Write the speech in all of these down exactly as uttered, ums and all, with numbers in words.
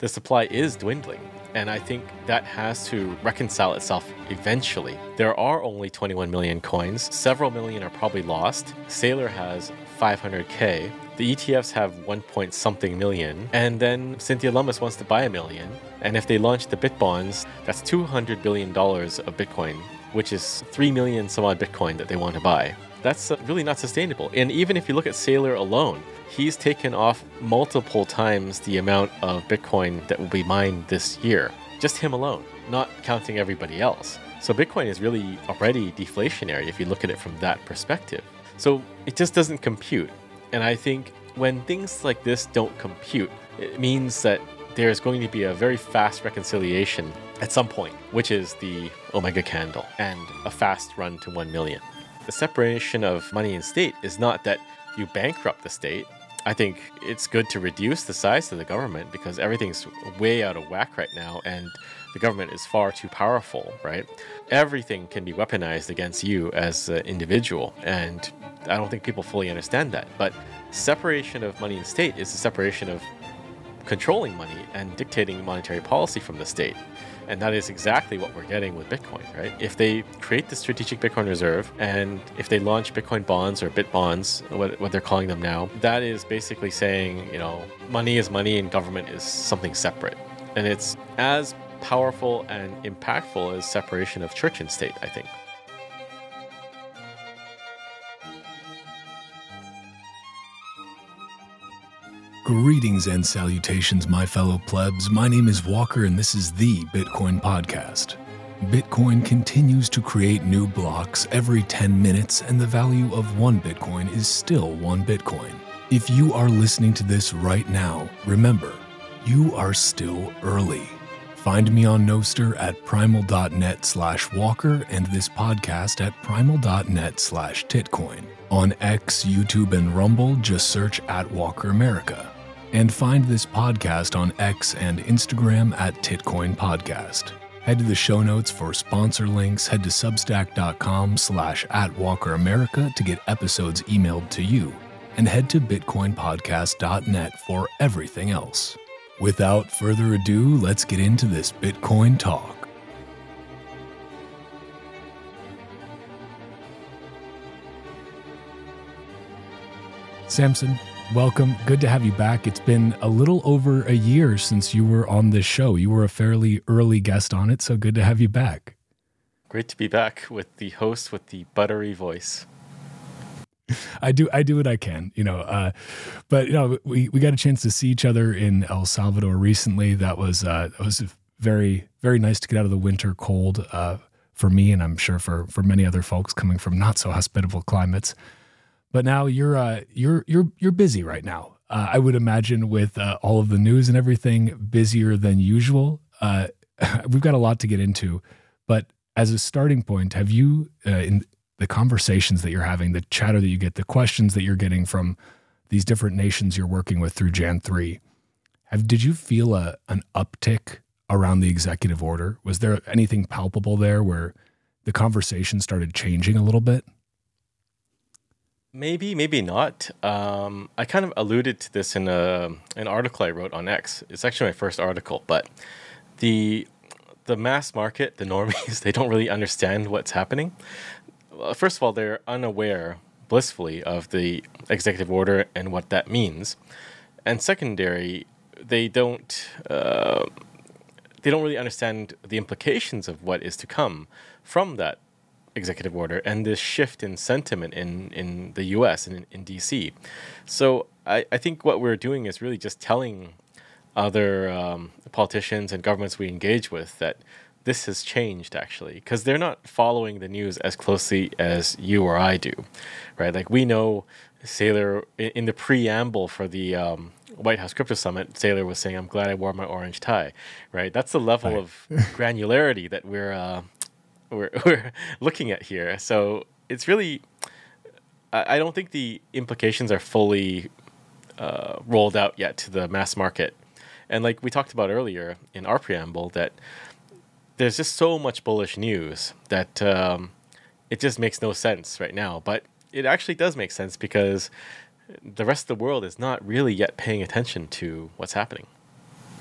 the supply is dwindling. And I think that has to reconcile itself eventually. There are only twenty-one million coins. Several million are probably lost. Sailor has five hundred K. The E T Fs have one point something million. And then Cynthia Lummis wants to buy a million. And if they launch the Bitbonds, that's two hundred billion dollars of Bitcoin, which is three million some odd Bitcoin that they want to buy. That's uh, really not sustainable. And even if you look at Sailor alone, he's taken off multiple times the amount of Bitcoin that will be mined this year. Just him alone, not counting everybody else. So Bitcoin is really already deflationary if you look at it from that perspective. So it just doesn't compute. And I think when things like this don't compute, it means that there's going to be a very fast reconciliation at some point, which is the Omega candle and a fast run to one million. The separation of money and state is not that you bankrupt the state. I think it's good to reduce the size of the government because everything's way out of whack right now and the government is far too powerful, right? Everything can be weaponized against you as an individual, and I don't think people fully understand that. But separation of money and state is the separation of controlling money and dictating monetary policy from the state. And that is exactly what we're getting with Bitcoin, right? If they create the strategic Bitcoin reserve and if they launch Bitcoin bonds or Bit bonds, what, what they're calling them now, that is basically saying, you know, money is money and government is something separate. And it's as powerful and impactful as separation of church and state, I think. Greetings and salutations, my fellow plebs. My name is Walker, and this is the Bitcoin Podcast. Bitcoin continues to create new blocks every ten minutes, and the value of one Bitcoin is still one Bitcoin. If you are listening to this right now, remember, you are still early. Find me on Nostr at primal.net slash walker and this podcast at primal.net slash titcoin. On X, YouTube, and Rumble, just search at Walker America. And find this podcast on X and Instagram at Titcoin Podcast. Head to the show notes for sponsor links, head to substack.com slash at Walker America to get episodes emailed to you, and head to bitcoin podcast dot net for everything else. Without further ado, let's get into this Bitcoin talk. Samson, welcome. Good to have you back. It's been a little over a year since you were on this show. You were a fairly early guest on it, so good to have you back. Great to be back with the host with the buttery voice. I do I do what I can, you know, uh, but, you know, we, we got a chance to see each other in El Salvador recently. That was uh, that was very, very nice to get out of the winter cold uh, for me, and I'm sure for, for many other folks coming from not so hospitable climates. But now you're uh, you're you're you're busy right now. Uh, I would imagine with uh, all of the news and everything, busier than usual. Uh, we've got a lot to get into, but as a starting point, have you uh, in the conversations that you're having, the chatter that you get, the questions that you're getting from these different nations you're working with through Jan three, have did you feel a an uptick around the executive order? Was there anything palpable there where the conversation started changing a little bit? Maybe, maybe not. Um, I kind of alluded to this in a, an article I wrote on X. It's actually my first article, but the the mass market, the normies, they don't really understand what's happening. Well, first of all, they're unaware, blissfully, of the executive order and what that means. And secondary, they don't uh, they don't really understand the implications of what is to come from that executive order and this shift in sentiment in, in the U S and in, in D C. So I, I think what we're doing is really just telling other um, politicians and governments we engage with that this has changed, actually, because they're not following the news as closely as you or I do, right? Like we know Saylor, in the preamble for the um, White House Crypto Summit, Saylor was saying, "I'm glad I wore my orange tie," right? That's the level right. of granularity that we're, uh, we're we're looking at here. So it's really, I, I don't think the implications are fully uh, rolled out yet to the mass market. And like we talked about earlier in our preamble, that there's just so much bullish news that um, it just makes no sense right now. But it actually does make sense because the rest of the world is not really yet paying attention to what's happening.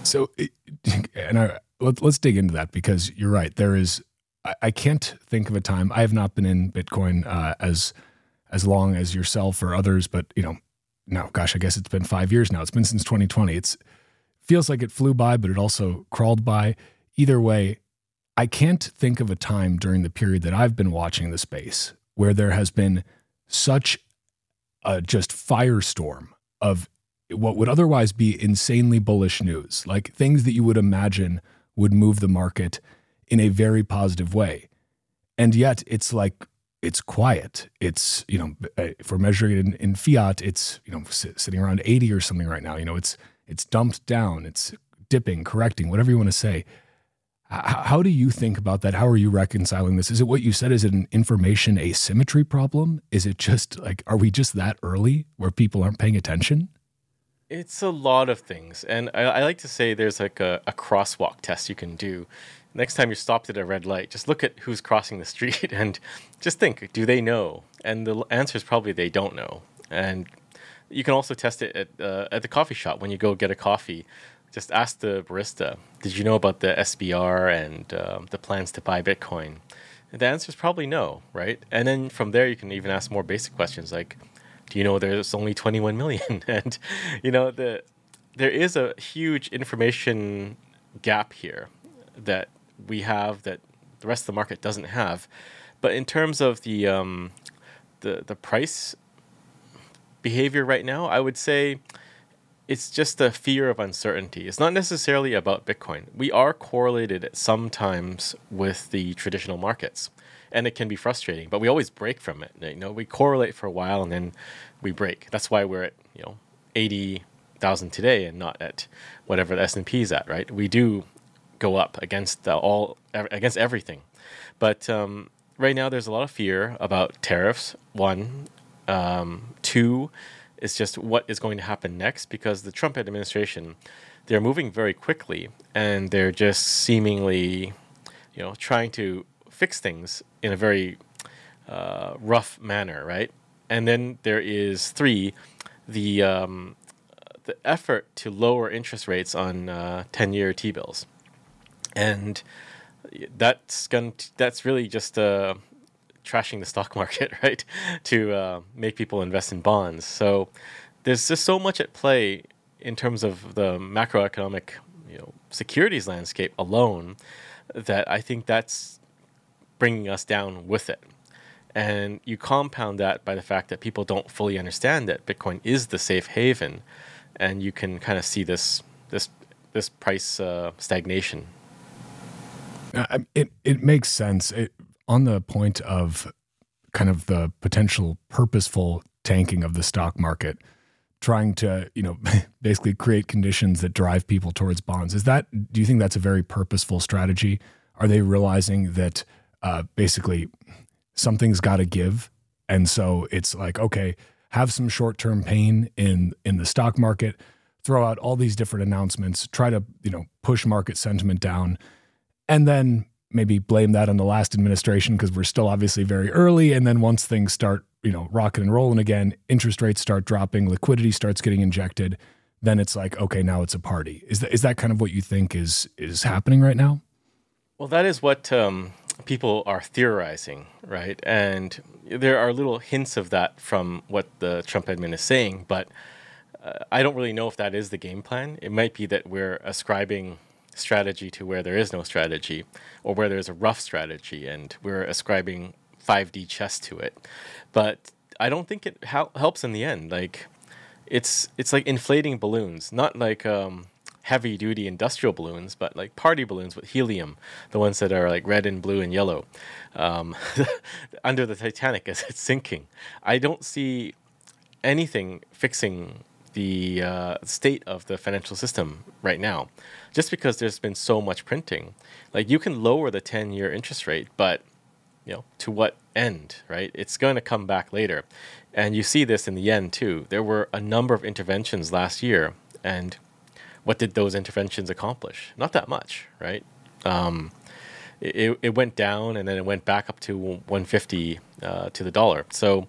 So, and I, let, let's dig into that because you're right. There is, I, I can't think of a time. I have not been in Bitcoin uh, as as long as yourself or others, but you know, now, gosh, I guess it's been five years now. It's been since twenty twenty. It's feels like it flew by, but it also crawled by. Either way, I can't think of a time during the period that I've been watching the space where there has been such a just firestorm of what would otherwise be insanely bullish news, like things that you would imagine would move the market in a very positive way. And yet it's like, it's quiet. It's, you know, if we're measuring it in, in fiat, it's, you know, sitting around eighty or something right now. You know, it's, it's dumped down, it's dipping, correcting, whatever you want to say. How, how do you think about that? How are you reconciling this? Is it what you said? Is it an information asymmetry problem? Is it just like, are we just that early where people aren't paying attention? It's a lot of things. And I, I like to say there's like a, a crosswalk test you can do. Next time you're stopped at a red light, just look at who's crossing the street and just think, do they know? And the answer is probably they don't know. And you can also test it at, uh, at the coffee shop when you go get a coffee. Just ask the barista, did you know about the S B R and um, the plans to buy Bitcoin? And the answer is probably no, right? And then from there, you can even ask more basic questions like, do you know there's only twenty-one million? And, you know, the there is a huge information gap here that we have that the rest of the market doesn't have. But in terms of the um, the the price behavior right now, I would say it's just a fear of uncertainty. It's not necessarily about Bitcoin. We are correlated sometimes with the traditional markets, and it can be frustrating, but we always break from it. You know, we correlate for a while and then we break. That's why we're at, you know, eighty thousand today and not at whatever the S and P is at, right? We do go up against uh, all against everything. But um, right now there's a lot of fear about tariffs, one. Um, two is just what is going to happen next, because the Trump administration, they're moving very quickly and they're just seemingly, you know, trying to fix things in a very uh, rough manner, right? And then there is three, the um, the effort to lower interest rates on uh, ten-year T-bills, and that's going to, that's really just uh, trashing the stock market, right? To uh, make people invest in bonds. So there's just so much at play in terms of the macroeconomic, you know, securities landscape alone, that I think that's bringing us down with it. And you compound that by the fact that people don't fully understand that Bitcoin is the safe haven, and you can kind of see this this this price uh, stagnation. Uh, it it makes sense. It, on the point of kind of the potential purposeful tanking of the stock market, trying to, you know, basically create conditions that drive people towards bonds. Is that, do you think that's a very purposeful strategy? Are they realizing that uh, basically something's got to give? And so it's like, okay, have some short-term pain in, in the stock market, throw out all these different announcements, try to, you know, push market sentiment down, and then maybe blame that on the last administration because we're still obviously very early. And then once things start, you know, rocking and rolling again, interest rates start dropping, liquidity starts getting injected, then it's like, okay, now it's a party. Is that, is that kind of what you think is is happening right now? Well, that is what um, people are theorizing, right? And there are little hints of that from what the Trump admin is saying, but uh, I don't really know if that is the game plan. It might be that we're ascribing strategy to where there is no strategy, or where there's a rough strategy and we're ascribing five D chess to it. But I don't think it hel- helps in the end. Like it's it's like inflating balloons, not like um, heavy duty industrial balloons, but like party balloons with helium, the ones that are like red and blue and yellow, um, under the Titanic as it's sinking. I don't see anything fixing the uh, state of the financial system right now, just because there's been so much printing. Like you can lower the ten-year interest rate, but you know, to what end, right? It's going to come back later. And you see this in the yen too. There were a number of interventions last year, and what did those interventions accomplish? Not that much, right? Um, it, it went down and then it went back up to one fifty uh, to the dollar. So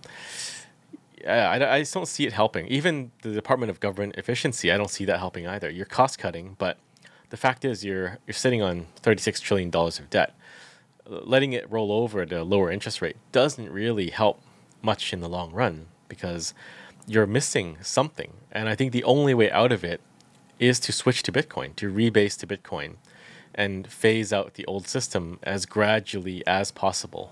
I, I just don't see it helping. Even the Department of Government Efficiency, I don't see that helping either. You're cost cutting, but the fact is you're you're sitting on thirty-six trillion dollars of debt. Letting it roll over at a lower interest rate doesn't really help much in the long run because you're missing something. And I think the only way out of it is to switch to Bitcoin, to rebase to Bitcoin, and phase out the old system as gradually as possible.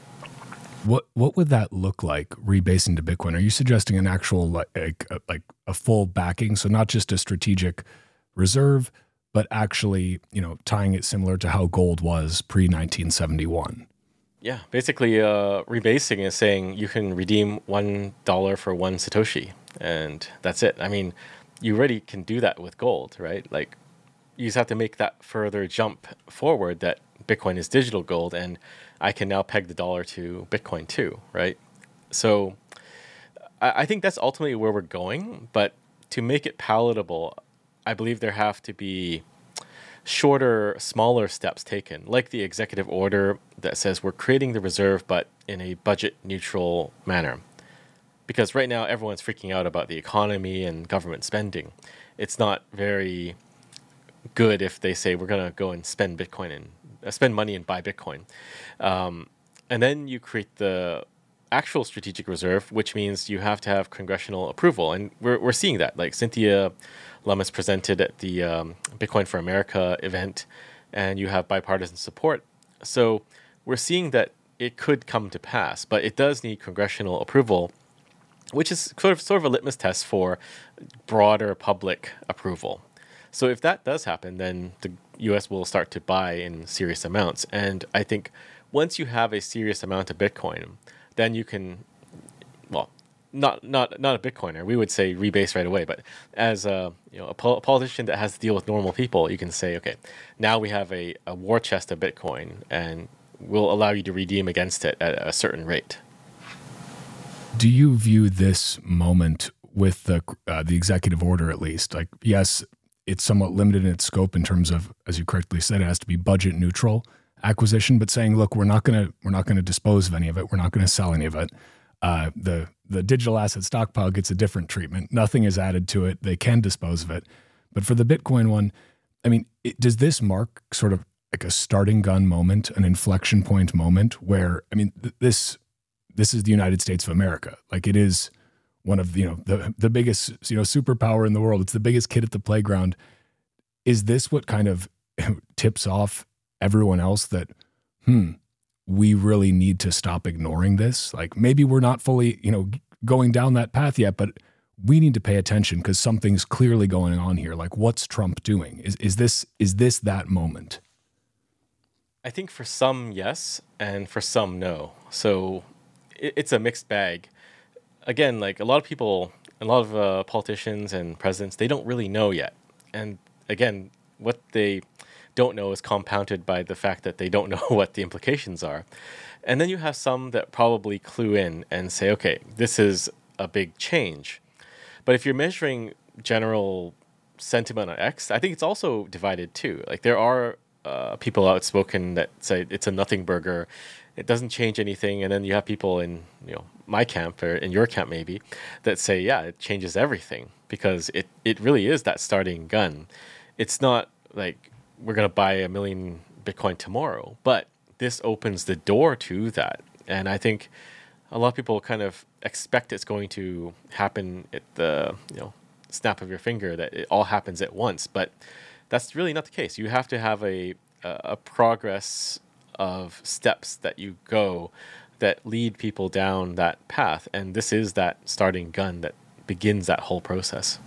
What what would that look like, rebasing to Bitcoin? Are you suggesting an actual like like, like a full backing, so not just a strategic reserve, but actually, you know, tying it similar to how gold was pre nineteen seventy-one? Yeah, basically, uh, rebasing is saying you can redeem one dollar for one satoshi, and that's it. I mean, you already can do that with gold, right? Like, you just have to make that further jump forward that Bitcoin is digital gold, and I can now peg the dollar to Bitcoin too, right? So, I, I think that's ultimately where we're going. But to make it palatable, I believe there have to be shorter, smaller steps taken, like the executive order that says we're creating the reserve, but in a budget neutral manner. Because right now, everyone's freaking out about the economy and government spending. It's not very good if they say we're going to go and spend Bitcoin and uh, spend money and buy Bitcoin. Um, and then you create the actual strategic reserve, which means you have to have congressional approval. And we're we're seeing that. Like Cynthia Lummis presented at the um, Bitcoin for America event, and you have bipartisan support. So we're seeing that it could come to pass, but it does need congressional approval, which is sort of sort of a litmus test for broader public approval. So if that does happen, then the U S will start to buy in serious amounts. And I think once you have a serious amount of Bitcoin, then you can, well, not not not a Bitcoiner, we would say rebase right away. But as a you know a, pol- a politician that has to deal with normal people, you can say, okay, now we have a, a war chest of Bitcoin, and we'll allow you to redeem against it at a certain rate. Do you view this moment with the uh, the executive order, at least, like, yes, it's somewhat limited in its scope in terms of, as you correctly said, it has to be budget neutral acquisition, but saying, look, we're not going to we're not going to dispose of any of it, we're not going to sell any of it. Uh, the the digital asset stockpile gets a different treatment. Nothing is added to it. They can dispose of it. But for the Bitcoin one, I mean, it, does this mark sort of like a starting gun moment, an inflection point moment where, I mean, th- this this is the United States of America. Like, it is one of, you know, the the biggest, you know, superpower in the world. It's the biggest kid at the playground. Is this what kind of tips off everyone else that, hmm, we really need to stop ignoring this? Like, maybe we're not fully, you know, going down that path yet, but we need to pay attention because something's clearly going on here. Like, what's Trump doing? Is is this is this that moment? I think for some, yes, and for some, no. So it, it's a mixed bag. Again, like a lot of people, a lot of uh, politicians and presidents, they don't really know yet. And again, what they don't know is compounded by the fact that they don't know what the implications are. And then you have some that probably clue in and say, okay, this is a big change. But if you're measuring general sentiment on X, I think it's also divided too. Like, there are uh, people outspoken that say it's a nothing burger, it doesn't change anything. And then you have people in, you know, my camp or in your camp maybe that say, yeah, it changes everything because it, it really is that starting gun. It's not like we're going to buy a million Bitcoin tomorrow, but this opens the door to that. And I think a lot of people kind of expect it's going to happen at the, you know, snap of your finger, that it all happens at once, but that's really not the case. You have to have a a progress of steps that you go that lead people down that path, and this is that starting gun that begins that whole process.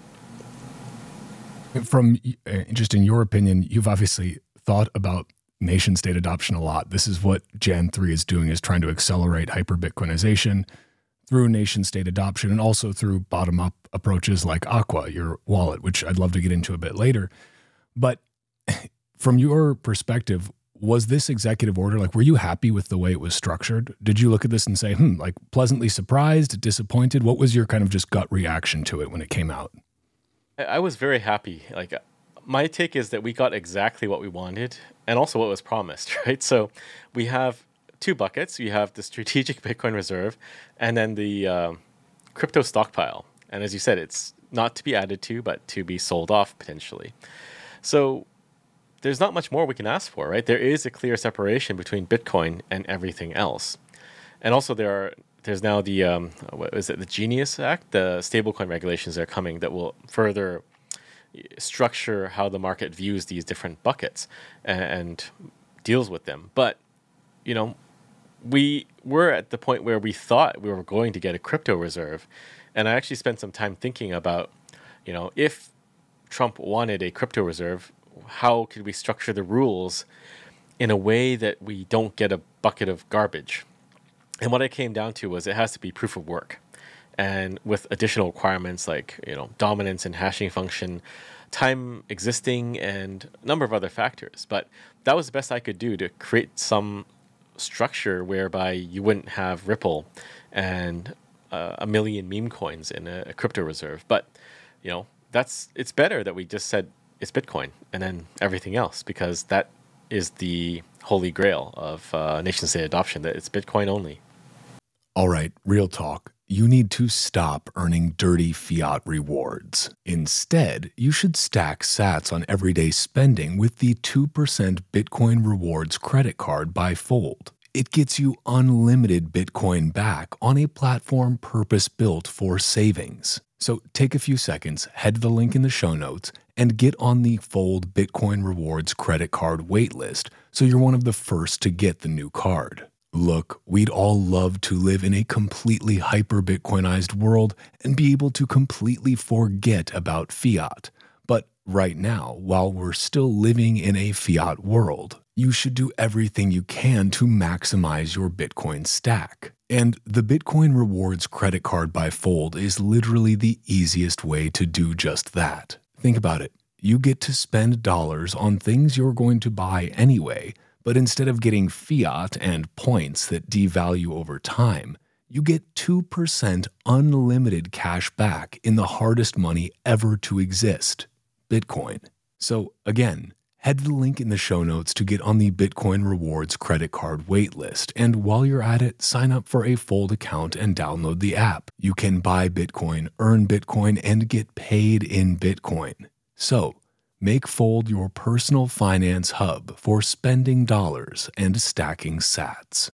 From uh, just in your opinion, you've obviously thought about nation state adoption a lot. This is what Gen three is doing, is trying to accelerate hyper Bitcoinization through nation state adoption and also through bottom up approaches like Aqua, your wallet, which I'd love to get into a bit later. But from your perspective, was this executive order, like, were you happy with the way it was structured? Did you look at this and say, hmm, like, pleasantly surprised, disappointed? What was your kind of just gut reaction to it when it came out? I was very happy. Like, my take is that we got exactly what we wanted and also what was promised, right? So we have two buckets. We have the strategic Bitcoin reserve and then the uh, crypto stockpile. And as you said, it's not to be added to, but to be sold off potentially. So there's not much more we can ask for, right? There is a clear separation between Bitcoin and everything else. And also there are there's now the um, what is it, the Genius Act, the stablecoin regulations that are coming that will further structure how the market views these different buckets and, and deals with them. But you know, we were at the point where we thought we were going to get a crypto reserve, and I actually spent some time thinking about, you know, if Trump wanted a crypto reserve, how could we structure the rules in a way that we don't get a bucket of garbage? And what I came down to was it has to be proof of work, and with additional requirements like, you know, dominance and hashing function, time existing, and a number of other factors. But that was the best I could do to create some structure whereby you wouldn't have Ripple and uh, a million meme coins in a, a crypto reserve. But, you know, that's it's better that we just said it's Bitcoin and then everything else, because that is the holy grail of uh, nation state adoption, that it's Bitcoin only. All right, real talk. You need to stop earning dirty fiat rewards. Instead, you should stack sats on everyday spending with the two percent Bitcoin Rewards credit card by Fold. It gets you unlimited Bitcoin back on a platform purpose-built for savings. So take a few seconds, head to the link in the show notes, and get on the Fold Bitcoin Rewards credit card waitlist so you're one of the first to get the new card. Look, we'd all love to live in a completely hyper-Bitcoinized world and be able to completely forget about fiat. But right now, while we're still living in a fiat world, you should do everything you can to maximize your Bitcoin stack. And the Bitcoin Rewards credit card by Fold is literally the easiest way to do just that. Think about it. You get to spend dollars on things you're going to buy anyway, but instead of getting fiat and points that devalue over time, you get two percent unlimited cash back in the hardest money ever to exist, Bitcoin. So again, head to the link in the show notes to get on the Bitcoin Rewards credit card waitlist. And while you're at it, sign up for a Fold account and download the app. You can buy Bitcoin, earn Bitcoin, and get paid in Bitcoin. So make Fold your personal finance hub for spending dollars and stacking sats.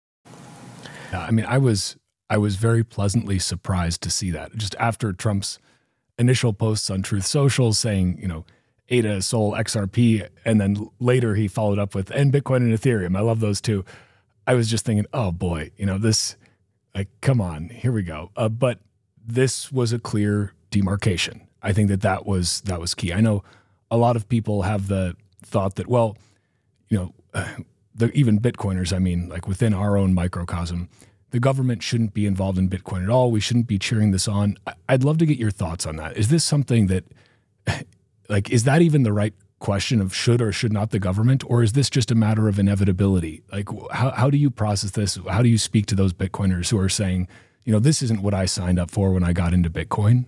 Yeah, I mean, I was I was very pleasantly surprised to see that. Just after Trump's initial posts on Truth Social saying, you know, A D A, Sol, X R P, and then later he followed up with, and Bitcoin and Ethereum. I love those two. I was just thinking, oh boy, you know, this, like, come on, here we go. Uh, but this was a clear demarcation. I think that that was, that was key. I know a lot of people have the thought that, well, you know, uh, the, even Bitcoiners, I mean, like within our own microcosm, the government shouldn't be involved in Bitcoin at all. We shouldn't be cheering this on. I'd love to get your thoughts on that. Is this something that, like, is that even the right question of should or should not the government, or is this just a matter of inevitability? Like, how, how do you process this? How do you speak to those Bitcoiners who are saying, you know, this isn't what I signed up for when I got into Bitcoin?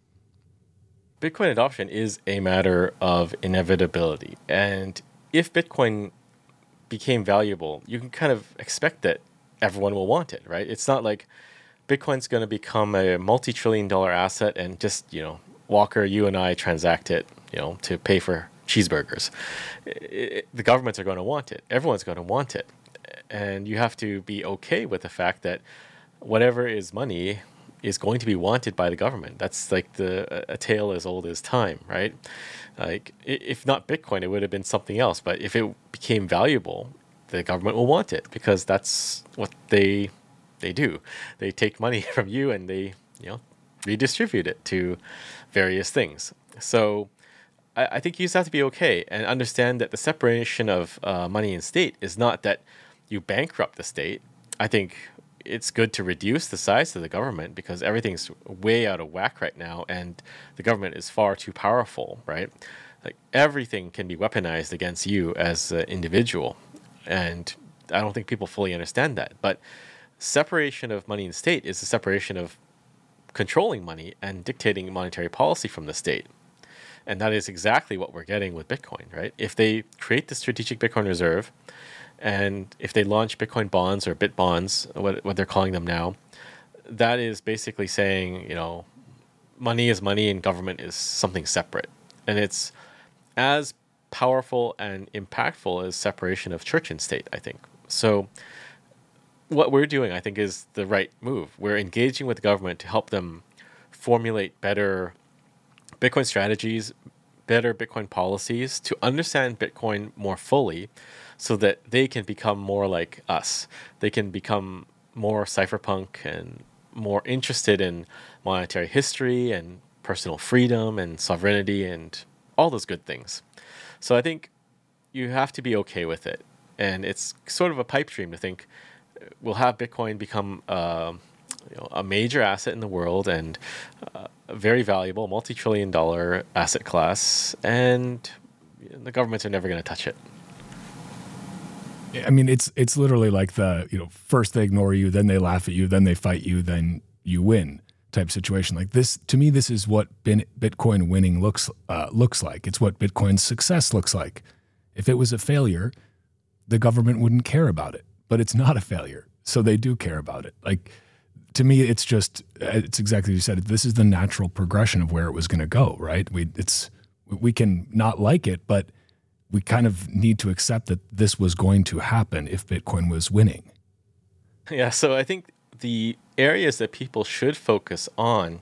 Bitcoin adoption is a matter of inevitability. And if Bitcoin became valuable, you can kind of expect that everyone will want it, right? It's not like Bitcoin's going to become a multi-trillion dollar asset and just, you know, Walker, you and I transact it, you know, to pay for cheeseburgers. It, it, the governments are going to want it. Everyone's going to want it. And you have to be okay with the fact that whatever is money is going to be wanted by the government. That's like the a tale as old as time, right? Like, if not Bitcoin, it would have been something else. But if it became valuable, the government will want it, because that's what they they do. They take money from you and they, you know, redistribute it to various things. So I, I think you just have to be okay and understand that the separation of uh, money and state is not that you bankrupt the state. I think it's good to reduce the size of the government, because everything's way out of whack right now and the government is far too powerful, right? Like, everything can be weaponized against you as an individual. And I don't think people fully understand that. But separation of money and state is the separation of controlling money and dictating monetary policy from the state. And that is exactly what we're getting with Bitcoin, right? If they create the strategic Bitcoin reserve, and if they launch Bitcoin bonds or Bit bonds, what, what they're calling them now, that is basically saying, you know, money is money and government is something separate. And it's as powerful and impactful as separation of church and state, I think. So what we're doing, I think, is the right move. We're engaging with the government to help them formulate better Bitcoin strategies, better Bitcoin policies, to understand Bitcoin more fully so that they can become more like us. They can become more cypherpunk and more interested in monetary history and personal freedom and sovereignty and all those good things. So I think you have to be okay with it. And it's sort of a pipe dream to think we'll have Bitcoin become uh, you know, a major asset in the world and uh, a very valuable multi-trillion dollar asset class, and the governments are never going to touch it. I mean, it's it's literally like the, you know, first they ignore you, then they laugh at you, then they fight you, then you win type situation. Like this, to me, this is what Bitcoin winning looks uh, looks like. It's what Bitcoin's success looks like. If it was a failure, the government wouldn't care about it, but it's not a failure, so they do care about it. Like, to me, it's just, it's exactly as you said. This is the natural progression of where it was going to go, right? We it's we can not like it, but we kind of need to accept that this was going to happen if Bitcoin was winning. Yeah, so I think the areas that people should focus on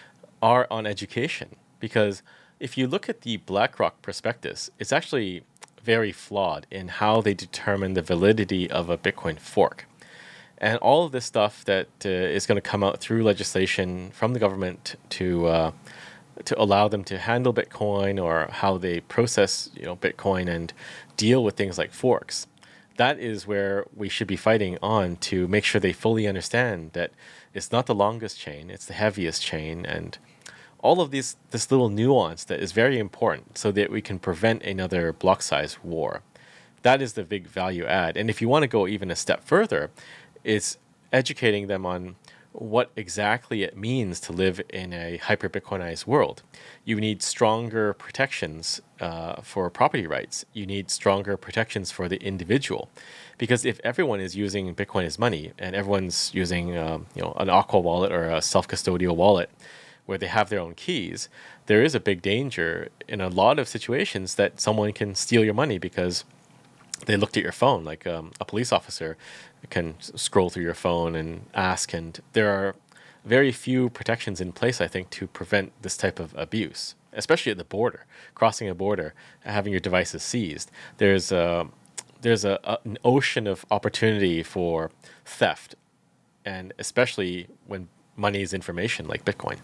are on education, because if you look at the BlackRock prospectus, it's actually very flawed in how they determine the validity of a Bitcoin fork. And all of this stuff that uh, is going to come out through legislation from the government to uh, to allow them to handle Bitcoin, or how they process, you know, Bitcoin and deal with things like forks. That is where we should be fighting on to make sure they fully understand that it's not the longest chain, it's the heaviest chain, and all of these this little nuance that is very important so that we can prevent another block size war. That is the big value add. And if you want to go even a step further, it's educating them on what exactly it means to live in a hyper-Bitcoinized world. You need stronger protections uh, for property rights. You need stronger protections for the individual. Because if everyone is using Bitcoin as money, and everyone's using um, you know, an Aqua wallet or a self-custodial wallet where they have their own keys, there is a big danger in a lot of situations that someone can steal your money because they looked at your phone. Like um, a police officer can scroll through your phone and ask, and there are very few protections in place, I think, to prevent this type of abuse, especially at the border, crossing a border, having your devices seized. There's a, there's a, a, an ocean of opportunity for theft, and especially when money is information like Bitcoin.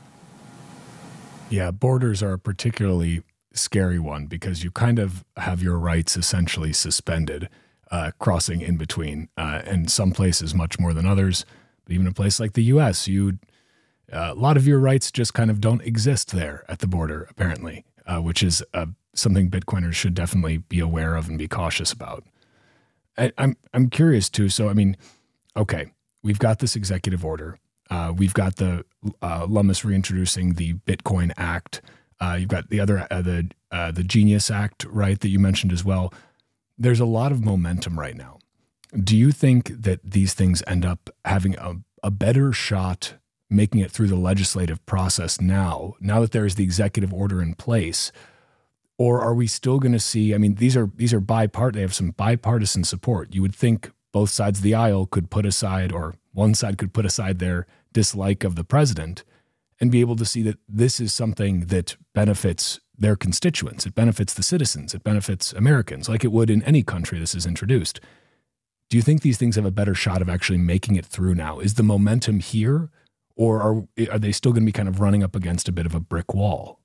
Yeah, borders are a particularly scary one because you kind of have your rights essentially suspended, uh, crossing in between, uh, and some places much more than others. But even a place like the U S, you uh, a lot of your rights just kind of don't exist there at the border, apparently, uh, which is uh, something Bitcoiners should definitely be aware of and be cautious about. I, I'm I'm curious too. So I mean, okay, we've got this executive order. Uh, we've got the uh, Lummis reintroducing the Bitcoin Act. Uh, you've got the other, uh, the uh, the Genius Act, right, that you mentioned as well. There's a lot of momentum right now. Do you think that these things end up having a, a better shot making it through the legislative process now, now that there is the executive order in place? Or are we still going to see, I mean, these are these are bipart, they have some bipartisan support. You would think both sides of the aisle could put aside, or one side could put aside their dislike of the president and be able to see that this is something that benefits their constituents. It benefits the citizens. It benefits Americans, like it would in any country this is introduced. Do you think these things have a better shot of actually making it through now? Is the momentum here, or are, are they still going to be kind of running up against a bit of a brick wall?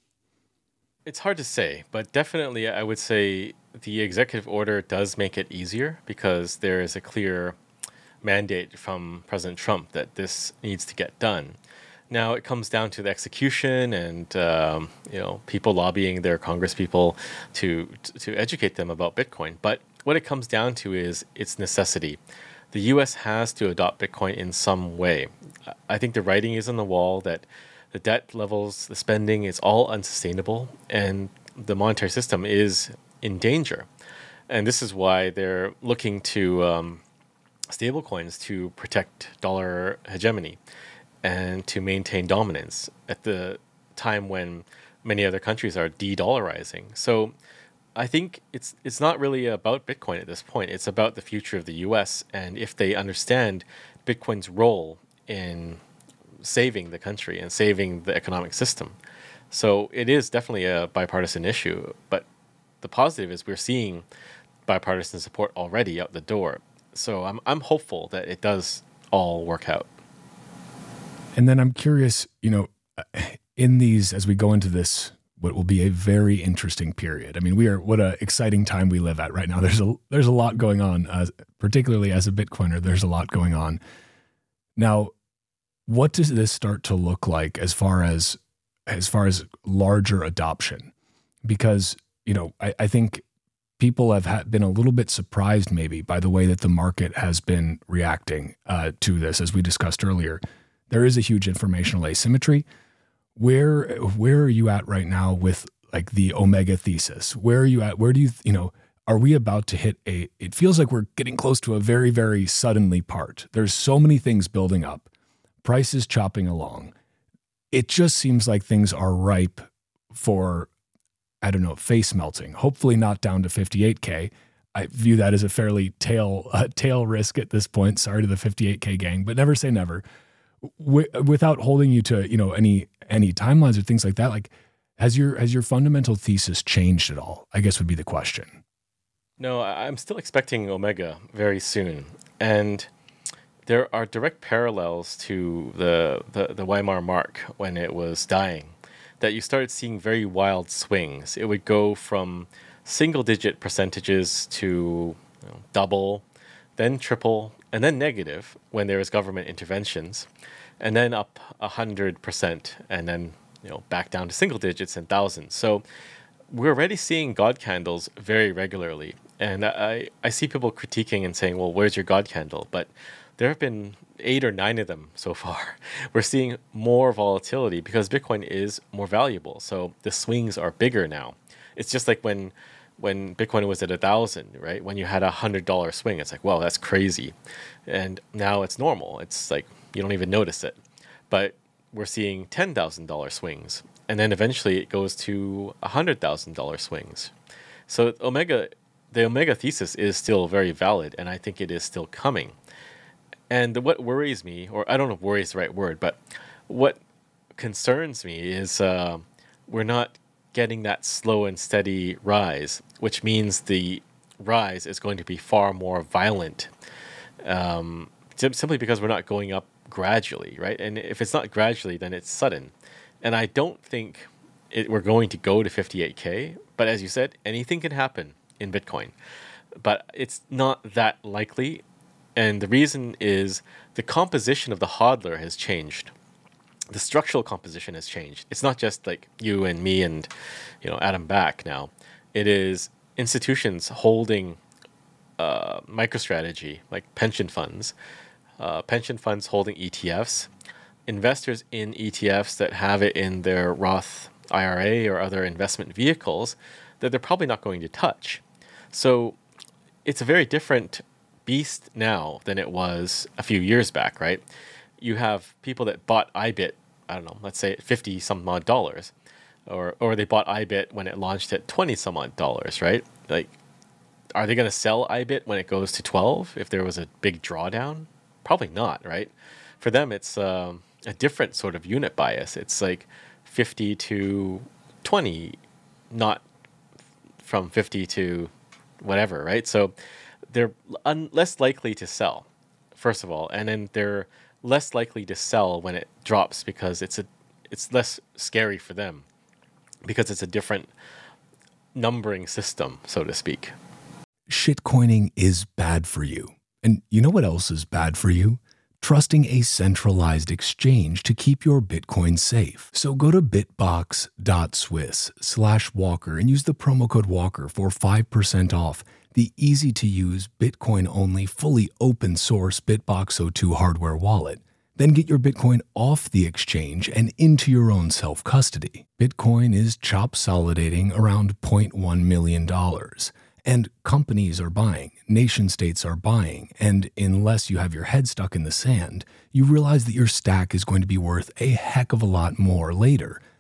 It's hard to say, but definitely I would say the executive order does make it easier because there is a clear mandate from President Trump that this needs to get done. Now it comes down to the execution and um, you know, people lobbying their congresspeople to to educate them about Bitcoin. But what it comes down to is its necessity. The U S has to adopt Bitcoin in some way. I think the writing is on the wall that the debt levels, the spending, is all unsustainable, and the monetary system is in danger. And this is why they're looking to um, stablecoins to protect dollar hegemony and to maintain dominance at the time when many other countries are de-dollarizing. So I think it's it's not really about Bitcoin at this point. It's about the future of the U S and if they understand Bitcoin's role in saving the country and saving the economic system. So it is definitely a bipartisan issue, but the positive is we're seeing bipartisan support already out the door. So I'm I'm hopeful that it does all work out. And then I'm curious, you know, in these, as we go into this, what will be a very interesting period. I mean, we are, what an exciting time we live at right now. There's a, there's a lot going on, uh, particularly as a Bitcoiner, there's a lot going on. Now, what does this start to look like as far as, as far as larger adoption? Because, you know, I, I think people have ha- been a little bit surprised maybe by the way that the market has been reacting uh, to this, as we discussed earlier. There is a huge informational asymmetry. Where where are you at right now with like the Omega thesis? Where are you at? Where do you, you know, are we about to hit a, it feels like we're getting close to a very, very suddenly part. There's so many things building up. Prices chopping along. It just seems like things are ripe for, I don't know, face melting. Hopefully not down to fifty-eight K. I view that as a fairly tail uh, tail risk at this point. Sorry to the fifty-eight K gang, but never say never. W- without holding you to, you know, any any timelines or things like that, like has your has your fundamental thesis changed at all? I guess would be the question. No, I- I'm still expecting Omega very soon, and there are direct parallels to the, the the Weimar Mark when it was dying, that you started seeing very wild swings. It would go from single-digit percentages to, you know, double, then triple, and then negative when there was government interventions, and then up one hundred percent, and then, you know, back down to single digits and thousands. So we're already seeing God candles very regularly. And I, I see people critiquing and saying, well, where's your God candle? But there have been eight or nine of them so far. We're seeing more volatility because Bitcoin is more valuable. So the swings are bigger now. It's just like when when Bitcoin was at a thousand, right? When you had a hundred dollar swing, it's like, wow, that's crazy. And now it's normal. It's like, you don't even notice it. But we're seeing ten thousand dollar swings. And then eventually it goes to one hundred thousand dollar swings. So Omega, the Omega thesis is still very valid, and I think it is still coming. And what worries me, or I don't know if worry is the right word, but what concerns me is uh, we're not getting that slow and steady rise, which means the rise is going to be far more violent, um, simply because we're not going up gradually, right? And if it's not gradually, then it's sudden. And I don't think it, we're going to go to fifty-eight K, but as you said, anything can happen in Bitcoin. But it's not that likely, and the reason is the composition of the hodler has changed. The structural composition has changed. It's not just like you and me and, you know, Adam Back now. It is institutions holding uh, MicroStrategy, like pension funds, uh, pension funds holding E T Fs, investors in E T Fs that have it in their Roth I R A or other investment vehicles that they're probably not going to touch. So it's a very different beast now than it was a few years back, right? You have people that bought iBit, I don't know, let's say fifty some odd dollars, or or they bought iBit when it launched at twenty some odd dollars, right? Like, are they going to sell iBit when it goes to twelve if there was a big drawdown? Probably not, right? For them, it's um, a different sort of unit bias. It's like fifty to twenty, not from fifty to whatever, right? So they're un- less likely to sell, first of all, and then they're less likely to sell when it drops because it's a it's less scary for them because it's a different numbering system, so to speak. Shitcoining is bad for you. And you know what else is bad for you? Trusting a centralized exchange to keep your Bitcoin safe. So go to bitbox.swiss slash Walker and use the promo code Walker for five percent off the easy-to-use, Bitcoin-only, fully open-source Bitbox O two hardware wallet. Then get your Bitcoin off the exchange and into your own self-custody. Bitcoin is chop-solidating around zero point one million dollars. And companies are buying, nation-states are buying, and unless you have your head stuck in the sand, you realize that your stack is going to be worth a heck of a lot more later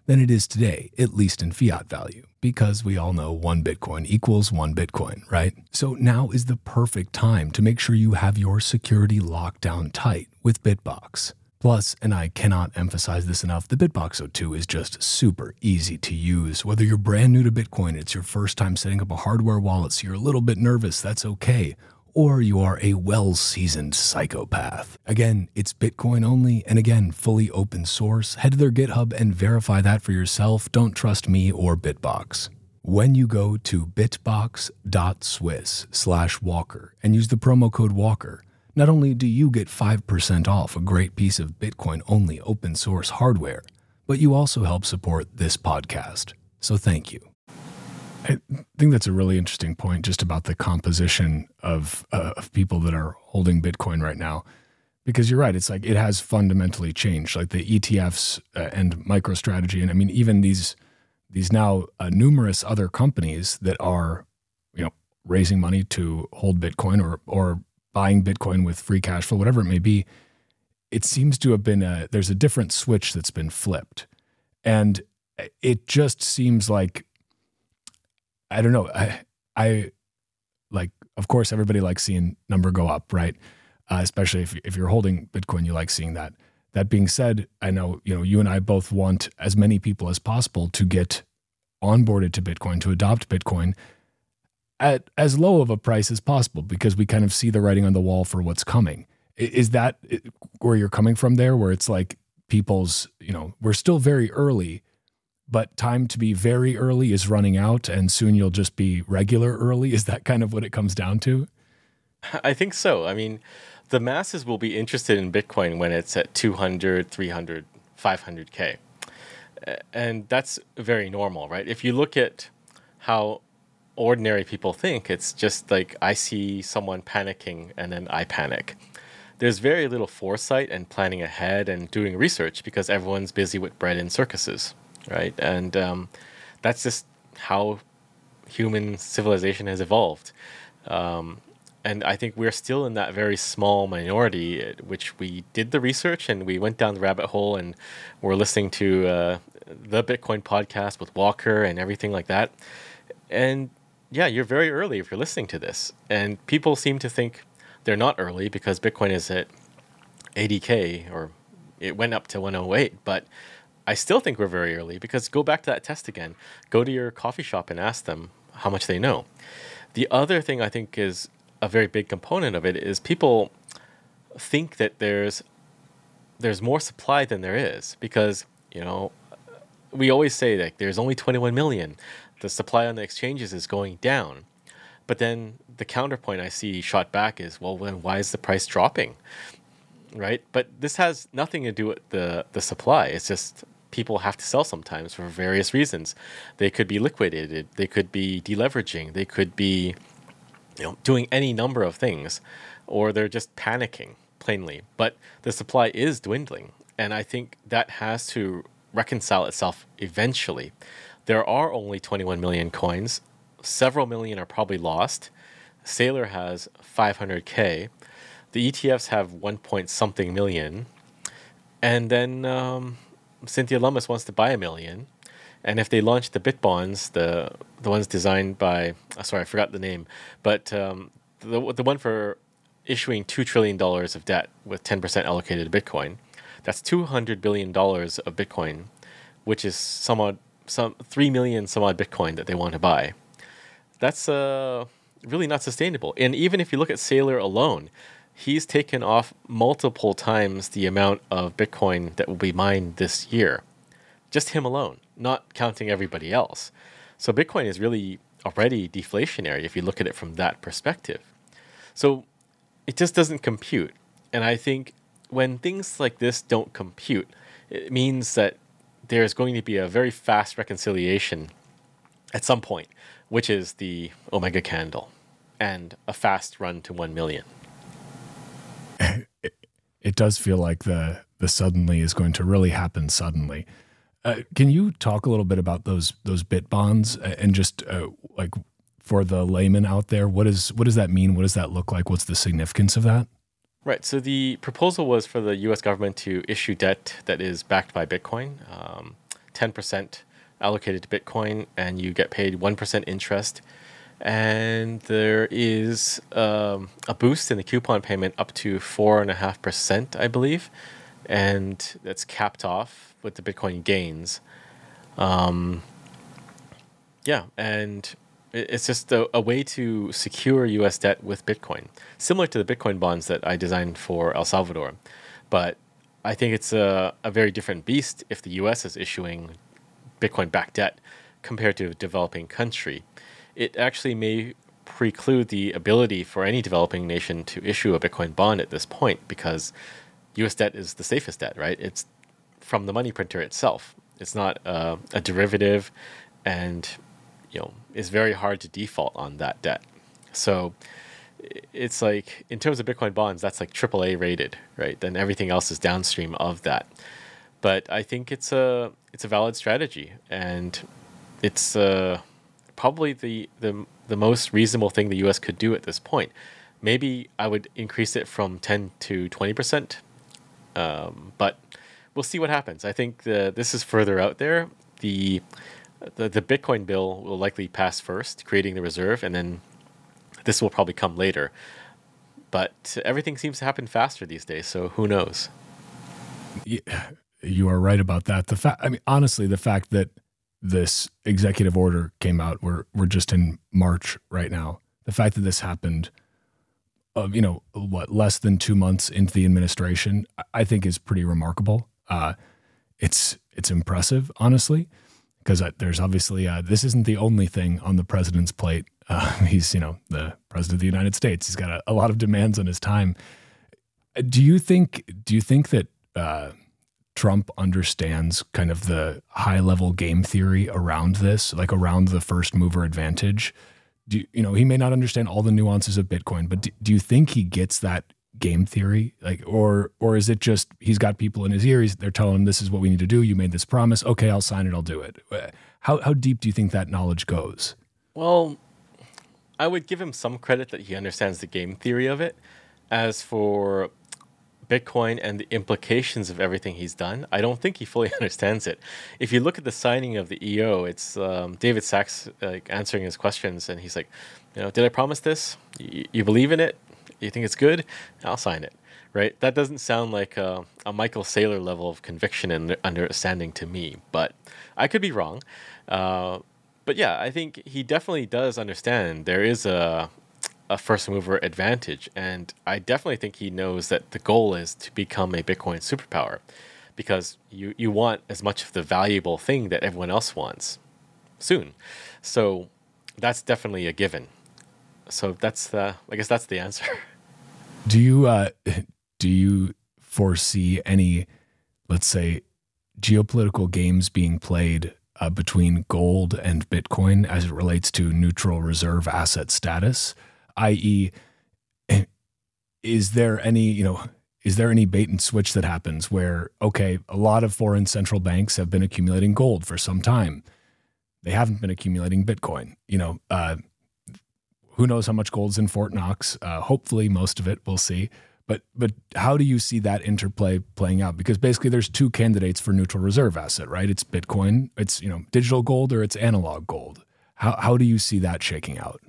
than it is today, at least in fiat value, because we all know one Bitcoin equals one Bitcoin, right? So now is the perfect time to make sure you have your security locked down tight with Bitbox. Plus, and I cannot emphasize this enough, the Bitbox O two is just super easy to use. Whether you're brand new to Bitcoin, it's your first time setting up a hardware wallet, so you're a little bit nervous, that's okay. Or you are a well-seasoned psychopath. Again, it's Bitcoin only, and again, fully open source. Head to their GitHub and verify that for yourself. Don't trust me or Bitbox. When you go to bitbox.swiss slash Walker and use the promo code Walker, not only do you get five percent off a great piece of Bitcoin-only open source hardware, but you also help support this podcast. So thank you. I think that's a really interesting point just about the composition of uh, of people that are holding Bitcoin right now. Because you're right, it's like it has fundamentally changed, like the E T Fs uh, and MicroStrategy. And I mean, even these these now uh, numerous other companies that are, you know, raising money to hold Bitcoin or or buying Bitcoin with free cash flow, whatever it may be, it seems to have been a, there's a different switch that's been flipped. And it just seems like, I don't know. I, I like, of course, everybody likes seeing number go up, right? Uh, especially if if you're holding Bitcoin, you like seeing that. That being said, I know, you know, you and I both want as many people as possible to get onboarded to Bitcoin, to adopt Bitcoin at as low of a price as possible, because we kind of see the writing on the wall for what's coming. Is that where you're coming from there, where it's like people's, you know, we're still very early, but time to be very early is running out, and soon you'll just be regular early? Is that kind of what it comes down to? I think so. I mean, the masses will be interested in Bitcoin when it's at two hundred, three hundred, five hundred K. And that's very normal, right? If you look at how ordinary people think, it's just like I see someone panicking and then I panic. There's very little foresight and planning ahead and doing research because everyone's busy with bread and circuses, right? And um, that's just how human civilization has evolved. Um, and I think we're still in that very small minority, at which we did the research and we went down the rabbit hole and we're listening to uh, the Bitcoin podcast with Walker and everything like that. And yeah, you're very early if you're listening to this. And people seem to think they're not early because Bitcoin is at eighty K, or it went up to one oh eight. But I still think we're very early, because go back to that test again. Go to your coffee shop and ask them how much they know. The other thing I think is a very big component of it is people think that there's there's more supply than there is, because, you know, we always say that there's only twenty-one million. The supply on the exchanges is going down. But then the counterpoint I see shot back is, well, then why is the price dropping? Right? But this has nothing to do with the, the supply. It's just people have to sell sometimes for various reasons. They could be liquidated. They could be deleveraging. They could be, you know, doing any number of things. Or they're just panicking, plainly. But the supply is dwindling. And I think that has to reconcile itself eventually. There are only twenty-one million coins. Several million are probably lost. Saylor has five hundred K. The E T Fs have one point something million. And then um, Cynthia Lummis wants to buy a million. And if they launch the Bit bonds, the the ones designed by, oh, sorry, I forgot the name, but um, the the one for issuing two trillion dollars of debt with ten percent allocated to Bitcoin, that's two hundred billion dollars of Bitcoin, which is somewhat some three million some odd Bitcoin that they want to buy. That's uh, really not sustainable. And even if you look at Saylor alone, he's taken off multiple times the amount of Bitcoin that will be mined this year. Just him alone, not counting everybody else. So Bitcoin is really already deflationary if you look at it from that perspective. So it just doesn't compute. And I think when things like this don't compute, it means that there's going to be a very fast reconciliation at some point, which is the Omega candle and a fast run to one million. It, it does feel like the the suddenly is going to really happen suddenly. Uh, can you talk a little bit about those those bit bonds and just uh, like for the layman out there, what is what does that mean? What does that look like? What's the significance of that? Right. So the proposal was for the U S government to issue debt that is backed by Bitcoin. Um, ten percent allocated to Bitcoin, and you get paid one percent interest. And there is um, a boost in the coupon payment up to four point five percent, I believe. And that's capped off with the Bitcoin gains. Um, yeah, and it's just a, a way to secure U S debt with Bitcoin, similar to the Bitcoin bonds that I designed for El Salvador. But I think it's a, a very different beast if the U S is issuing Bitcoin-backed debt compared to a developing country. It actually may preclude the ability for any developing nation to issue a Bitcoin bond at this point, because U S debt is the safest debt, right? It's from the money printer itself. It's not uh, a derivative, and you know, it's very hard to default on that debt. So it's like, in terms of Bitcoin bonds, that's like triple A rated, right? Then everything else is downstream of that. But I think it's a it's a valid strategy, and it's uh, probably the, the the most reasonable thing the U S could do at this point. Maybe I would increase it from ten to twenty percent, um, but we'll see what happens. I think the, this is further out there. The The, the Bitcoin bill will likely pass first, creating the reserve, and then this will probably come later. But everything seems to happen faster these days, so who knows? Yeah, you are right about that. The fact, I mean, honestly, the fact that this executive order came out, we're we're just in March right now. The fact that this happened, of you know, what, less than two months into the administration, I think is pretty remarkable. Uh, it's it's impressive, honestly. Because there's obviously, uh, this isn't the only thing on the president's plate. Uh, he's, you know, the president of the United States. He's got a, a lot of demands on his time. Do you think, do you think that uh, Trump understands kind of the high level game theory around this, like around the first mover advantage? Do you, you know, he may not understand all the nuances of Bitcoin, but do, do you think he gets that game theory, like, or or is it just he's got people in his ear, he's, they're telling him this is what we need to do, you made this promise, okay, I'll sign it, I'll do it? How how deep do you think that knowledge goes? Well, I would give him some credit that he understands the game theory of it. As for Bitcoin and the implications of everything he's done, I don't think he fully understands it. If you look at the signing of the E O, it's um, David Sachs like answering his questions, and he's like, you know, did I promise this? Y- you believe in it? You think it's good? I'll sign it, right? That doesn't sound like a, a Michael Saylor level of conviction and understanding to me, but I could be wrong. Uh, but yeah, I think he definitely does understand there is a, a first mover advantage, and I definitely think he knows that the goal is to become a Bitcoin superpower, because you, you want as much of the valuable thing that everyone else wants soon. So that's definitely a given. So that's the, I guess that's the answer. Do you uh, do you foresee any, let's say, geopolitical games being played uh, between gold and Bitcoin as it relates to neutral reserve asset status? that is, is there any, you know, is there any bait and switch that happens where, okay, a lot of foreign central banks have been accumulating gold for some time. They haven't been accumulating Bitcoin. You know, uh, who knows how much gold's in Fort Knox? Uh, hopefully most of it, we'll see. But but how do you see that interplay playing out? Because basically there's two candidates for neutral reserve asset, right? It's Bitcoin, it's, you know, digital gold, or it's analog gold. How how do you see that shaking out?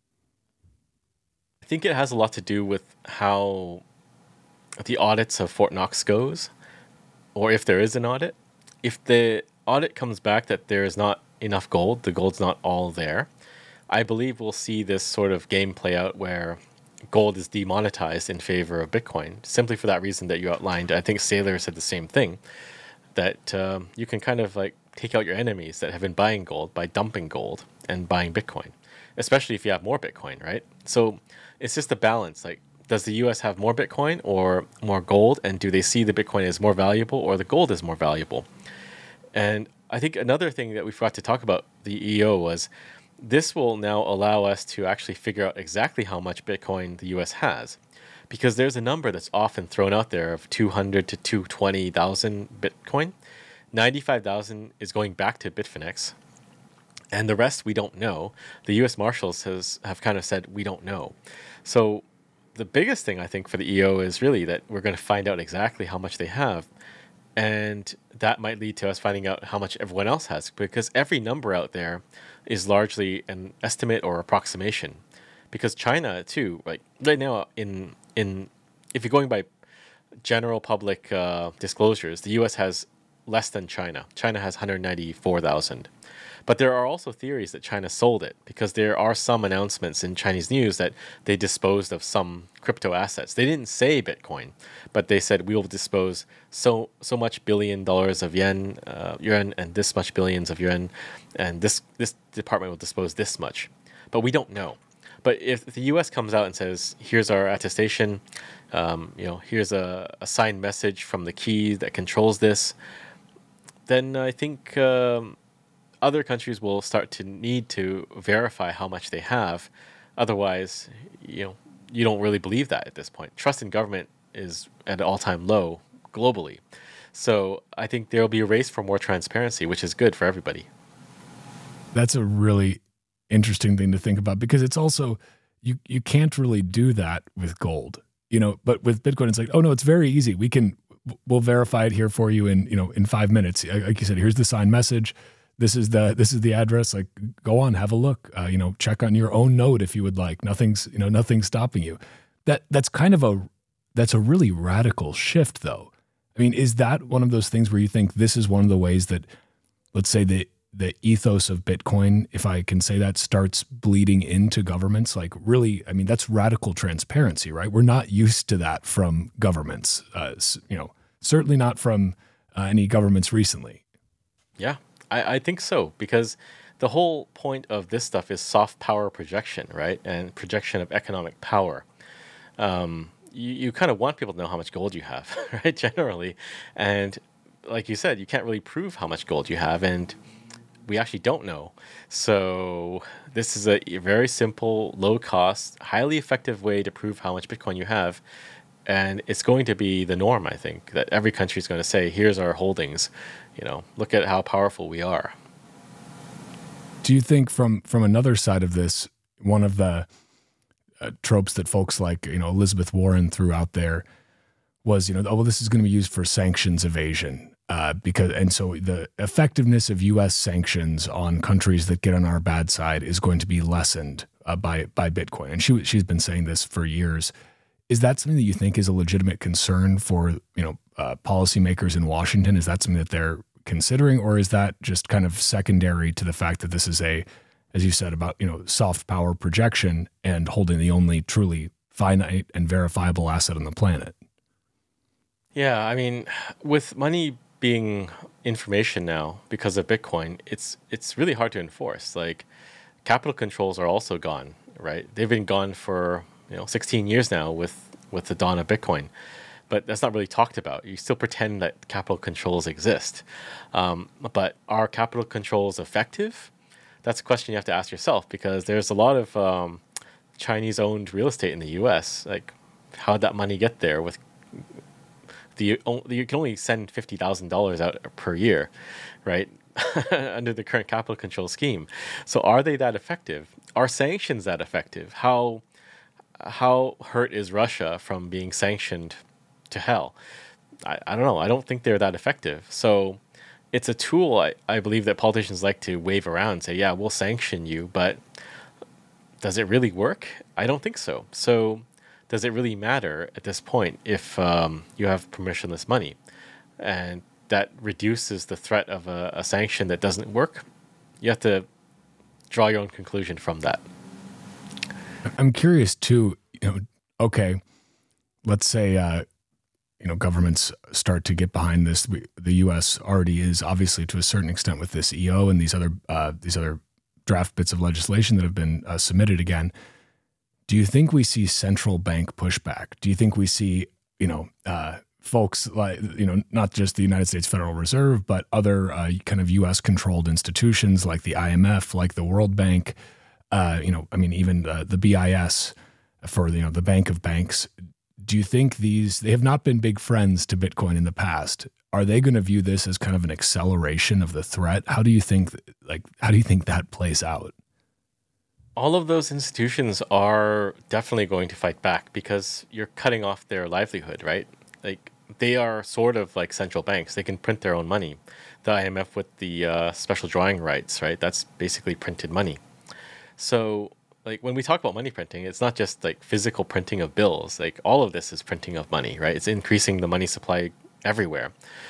I think it has a lot to do with how the audits of Fort Knox goes, or if there is an audit. If the audit comes back that there is not enough gold, the gold's not all there, I believe we'll see this sort of game play out where gold is demonetized in favor of Bitcoin, simply for that reason that you outlined. I think Saylor said the same thing, that um, you can kind of like take out your enemies that have been buying gold by dumping gold and buying Bitcoin, especially if you have more Bitcoin, right? So it's just a balance. Like, does the U S have more Bitcoin or more gold? And do they see the Bitcoin as more valuable or the gold as more valuable? And I think another thing that we forgot to talk about the E O was, this will now allow us to actually figure out exactly how much Bitcoin the U S has, because there's a number that's often thrown out there of two hundred to two hundred twenty thousand Bitcoin. ninety-five thousand is going back to Bitfinex, and the rest we don't know. The U S Marshals has have kind of said we don't know. So the biggest thing I think for the E O is really that we're going to find out exactly how much they have, And that might lead to us finding out how much everyone else has, because every number out there is largely an estimate or approximation. Because China too, like right now, in in if you're going by general public uh, disclosures, the U S has less than China. China has one hundred ninety-four thousand. But there are also theories that China sold it, because there are some announcements in Chinese news that they disposed of some crypto assets. They didn't say Bitcoin, but they said we will dispose so so much billion dollars of yen, uh, yuan, and this much billions of yuan, and this this department will dispose this much. But we don't know. But if the U S comes out and says, here's our attestation, um, you know, here's a, a signed message from the key that controls this, then I think um, other countries will start to need to verify how much they have. Otherwise, you know, you don't really believe that at this point. Trust in government is at an all-time low globally. So I think there will be a race for more transparency, which is good for everybody. That's a really interesting thing to think about, because it's also, you you can't really do that with gold, you know, but with Bitcoin, it's like, oh no, it's very easy. We can, we'll verify it here for you in, you know, in five minutes. Like you said, here's the signed message. This is the, this is the address. Like, go on, have a look, uh, you know, check on your own node if you would like. Nothing's, you know, nothing's stopping you. That, that's kind of a, that's a really radical shift though. I mean, is that one of those things where you think this is one of the ways that, let's say, the the ethos of Bitcoin, if I can say that, starts bleeding into governments? Like, really, I mean, that's radical transparency, right? We're not used to that from governments, uh, you know, certainly not from uh, any governments recently. Yeah, I, I think so, because the whole point of this stuff is soft power projection, right? And projection of economic power. Um, you, you kind of want people to know how much gold you have, right? Generally. And like you said, you can't really prove how much gold you have. And we actually don't know. So this is a very simple, low cost, highly effective way to prove how much Bitcoin you have. And it's going to be the norm, I think, that every country is going to say, here's our holdings. You know, look at how powerful we are. Do you think from, from another side of this, one of the uh, tropes that folks like, you know, Elizabeth Warren threw out there was, you know, oh, well, this is going to be used for sanctions evasion. Uh, because and so the effectiveness of U S sanctions on countries that get on our bad side is going to be lessened uh, by by Bitcoin. And she she's been saying this for years. Is that something that you think is a legitimate concern for, you know, uh, policymakers in Washington? Is that something that they're considering, or is that just kind of secondary to the fact that this is a, as you said, about, you know, soft power projection and holding the only truly finite and verifiable asset on the planet? Yeah, I mean, with money being information now because of Bitcoin, it's it's really hard to enforce. Like, capital controls are also gone, right? They've been gone for, you know, sixteen years now with with the dawn of Bitcoin, but that's not really talked about. You still pretend that capital controls exist, um, but are capital controls effective? That's a question you have to ask yourself, because there's a lot of um, Chinese-owned real estate in the U S. Like, how'd that money get there? With The, you can only send fifty thousand dollars out per year, right? Under the current capital control scheme. So are they that effective? Are sanctions that effective? How how hurt is Russia from being sanctioned to hell? I, I don't know. I don't think they're that effective. So it's a tool I, I believe that politicians like to wave around and say, yeah, we'll sanction you, but does it really work? I don't think so. So does it really matter at this point if um, you have permissionless money? And that reduces the threat of a, a sanction that doesn't work. You have to draw your own conclusion from that. I'm curious too, you know, okay, let's say, uh, you know, governments start to get behind this. We, the U S already is, obviously, to a certain extent, with this E O and these other, uh, these other draft bits of legislation that have been uh, submitted again. Do you think we see central bank pushback? Do you think we see, you know, uh, folks like, you know, not just the United States Federal Reserve, but other uh, kind of U S-controlled institutions like the I M F, like the World Bank, uh, you know, I mean, even uh, the B I S for, you know, the Bank of Banks. Do you think these, they have not been big friends to Bitcoin in the past. Are they going to view this as kind of an acceleration of the threat? How do you think, like, how do you think that plays out? All of those institutions are definitely going to fight back, because you're cutting off their livelihood, right? Like, they are sort of like central banks. They can print their own money. The I M F with the uh, special drawing rights, right? That's basically printed money. So, like when we talk about money printing, it's not just like physical printing of bills. Like all of this is printing of money, right? It's increasing the money supply everywhere.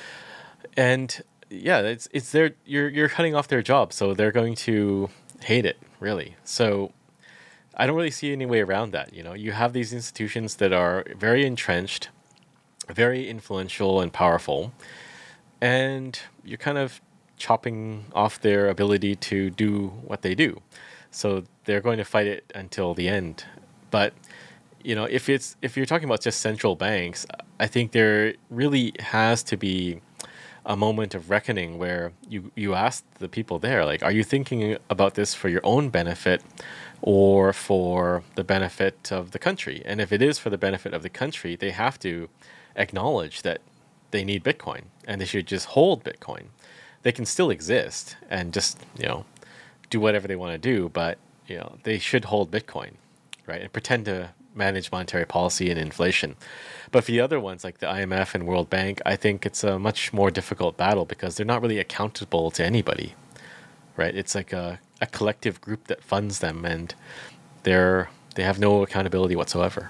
And yeah, it's it's their you're you're cutting off their job, so they're going to hate it, really. So I don't really see any way around that. You know, you have these institutions that are very entrenched, very influential and powerful, and you're kind of chopping off their ability to do what they do. So they're going to fight it until the end. But you know, if it's if you're talking about just central banks, I think there really has to be a moment of reckoning where you you ask the people there, like, are you thinking about this for your own benefit or for the benefit of the country? And if it is for the benefit of the country, they have to acknowledge that they need Bitcoin and they should just hold Bitcoin. They can still exist and just, you know, do whatever they want to do, but, you know, they should hold Bitcoin, right? And pretend to manage monetary policy and inflation. But for the other ones like the I M F and World Bank, I think it's a much more difficult battle because they're not really accountable to anybody, right? It's like a, a collective group that funds them, and they're they have no accountability whatsoever.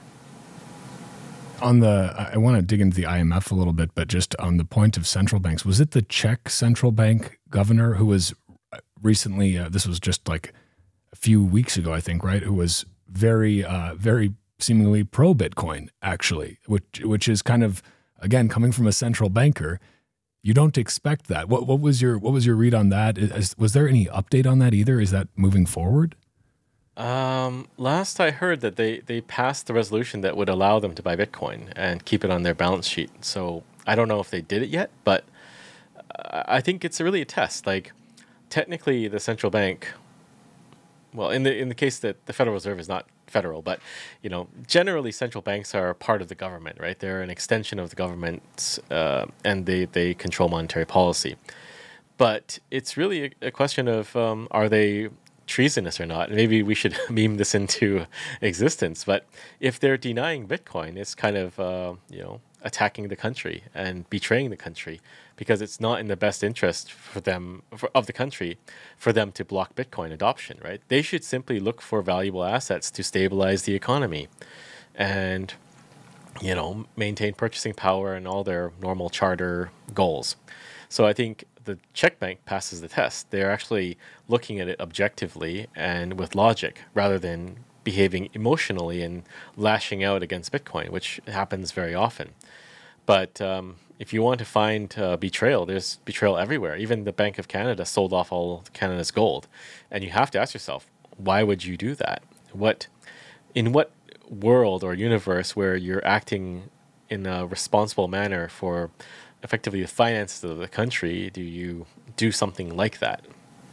On the, I want to dig into the I M F a little bit, but just on the point of central banks, was it the Czech central bank governor who was recently, uh, this was just like a few weeks ago, I think, right? Who was very, uh, very seemingly pro Bitcoin, actually, which which is kind of, again, coming from a central banker, you don't expect that. What what was your what was your read on that? Is, was there any update on that either? Is that moving forward? Um, last I heard that they, they passed the resolution that would allow them to buy Bitcoin and keep it on their balance sheet. So I don't know if they did it yet, but I think it's really a test. Like, technically, the central bank, well, in the in the case that the Federal Reserve is not federal, but, you know, generally central banks are part of the government, right? They're an extension of the government, uh, and they, they control monetary policy. But it's really a, a question of, um, are they treasonous or not? Maybe we should meme this into existence. But if they're denying Bitcoin, it's kind of, uh, you know, attacking the country and betraying the country, because it's not in the best interest for them, for, of the country, for them to block Bitcoin adoption, right? They should simply look for valuable assets to stabilize the economy and, you know, maintain purchasing power and all their normal charter goals. So I think the Czech bank passes the test. They're actually looking at it objectively and with logic, rather than behaving emotionally and lashing out against Bitcoin, which happens very often. But um, if you want to find uh, betrayal, there's betrayal everywhere. Even the Bank of Canada sold off all of Canada's gold. And you have to ask yourself, why would you do that? What, in what world or universe where you're acting in a responsible manner for effectively the finances of the country do you do something like that?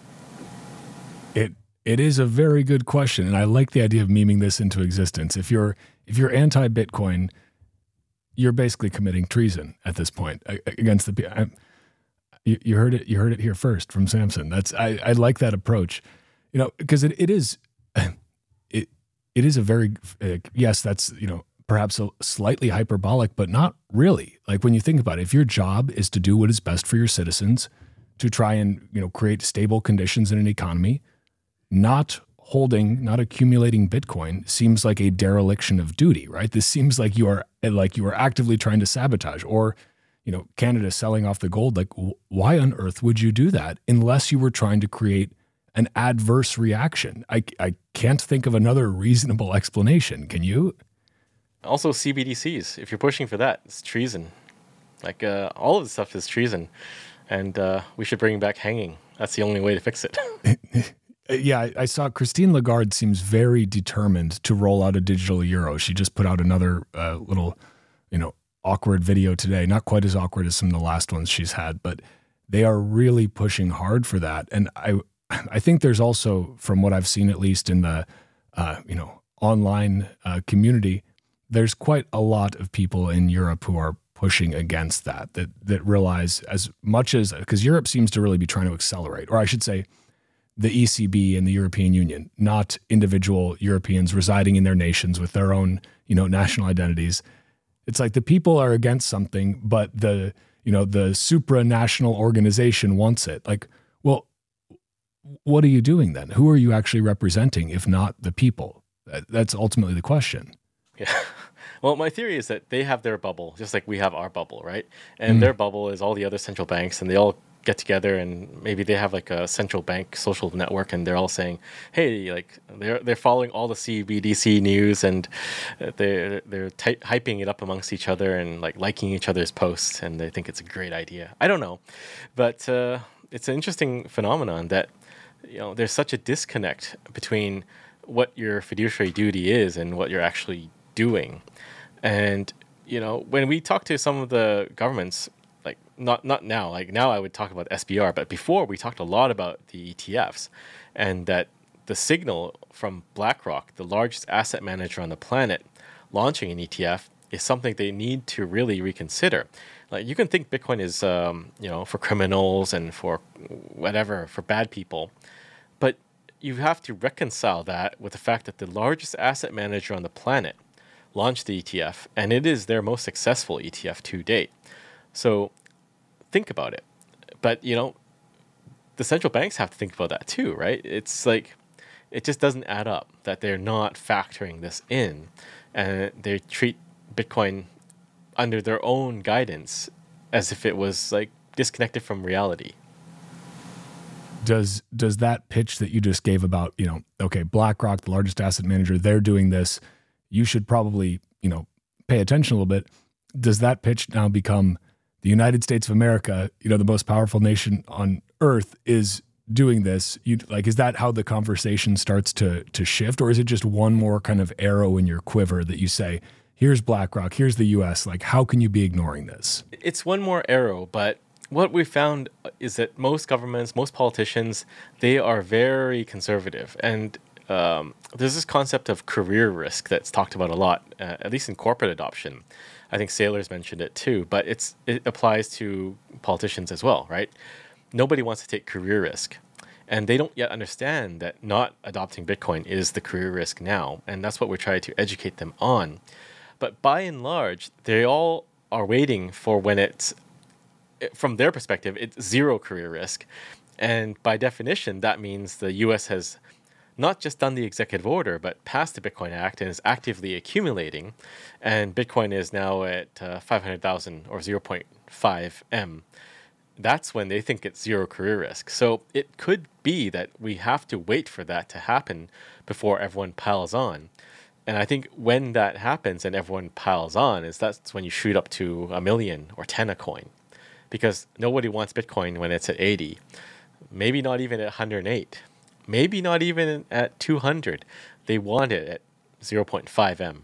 It It is a very good question, and I like the idea of memeing this into existence. If you're if you're anti-Bitcoin, you're basically committing treason at this point against the. I, you, you heard it. You heard it here first from Samson. That's I, I like that approach, you know, because it, it is it it is a very uh, yes. That's, you know, perhaps a slightly hyperbolic, but not really. Like, when you think about it, if your job is to do what is best for your citizens, to try and, you know, create stable conditions in an economy, not holding, not accumulating Bitcoin seems like a dereliction of duty, right? This seems like you are like you are actively trying to sabotage, or, you know, Canada selling off the gold. Like, why on earth would you do that unless you were trying to create an adverse reaction? I, I can't think of another reasonable explanation. Can you? Also, C B D Cs. If you're pushing for that, it's treason. Like, uh, all of this stuff is treason, and uh, we should bring back hanging. That's the only way to fix it. Yeah, I, I saw Christine Lagarde seems very determined to roll out a digital euro. She just put out another uh, little, you know, awkward video today. Not quite as awkward as some of the last ones she's had, but they are really pushing hard for that. And I, I think there's also, from what I've seen, at least in the, uh, you know, online uh, community, there's quite a lot of people in Europe who are pushing against that. That that realize, as much as, because Europe seems to really be trying to accelerate, or I should say, the E C B and the European Union, not individual Europeans residing in their nations with their own, you know, national identities. It's like the people are against something, but the, you know, the supranational organization wants it. Like, well, what are you doing then? Who are you actually representing if not the people? That's ultimately the question. Yeah. Well, my theory is that they have their bubble, just like we have our bubble, right? And mm. their bubble is all the other central banks, and they all get together, and maybe they have like a central bank social network, and they're all saying, "Hey, like they're they're following all the C B D C news, and they're they're ty- hyping it up amongst each other, and like liking each other's posts, and they think it's a great idea." I don't know, but uh, it's an interesting phenomenon that, you know, there's such a disconnect between what your fiduciary duty is and what you're actually doing. And, you know, when we talk to some of the governments, like not not now, like now I would talk about S B R, but before we talked a lot about the E T Fs, and that the signal from BlackRock, the largest asset manager on the planet, launching an E T F is something they need to really reconsider. Like, you can think Bitcoin is, um, you know, for criminals and for whatever, for bad people, but you have to reconcile that with the fact that the largest asset manager on the planet launched the E T F, and it is their most successful E T F to date. So think about it. But, you know, the central banks have to think about that too, right? It's like, it just doesn't add up that they're not factoring this in, and they treat Bitcoin under their own guidance as if it was like disconnected from reality. Does does that pitch that you just gave about, you know, okay, BlackRock, the largest asset manager, they're doing this, you should probably, you know, pay attention a little bit. Does that pitch now become the United States of America, you know, the most powerful nation on earth, is doing this? You like, is that how the conversation starts to to shift, or is it just one more kind of arrow in your quiver that you say, here's BlackRock, here's the U S, like, how can you be ignoring this? It's one more arrow, but what we found is that most governments, most politicians, they are very conservative. And um, there's this concept of career risk that's talked about a lot, uh, at least in corporate adoption. I think Saylor's mentioned it too, but it's it applies to politicians as well, right? Nobody wants to take career risk. And they don't yet understand that not adopting Bitcoin is the career risk now. And that's what we're trying to educate them on. But by and large, they all are waiting for when it's, from their perspective, it's zero career risk. And by definition, that means the U S has not just done the executive order, but passed the Bitcoin Act and is actively accumulating. And Bitcoin is now at uh, five hundred thousand or zero point five M. That's when they think it's zero career risk. So it could be that we have to wait for that to happen before everyone piles on. And I think when that happens and everyone piles on, is that's when you shoot up to a million or ten a coin. Because nobody wants Bitcoin when it's at eighty, maybe not even at one hundred eight, maybe not even at two hundred. They want it at zero point five M.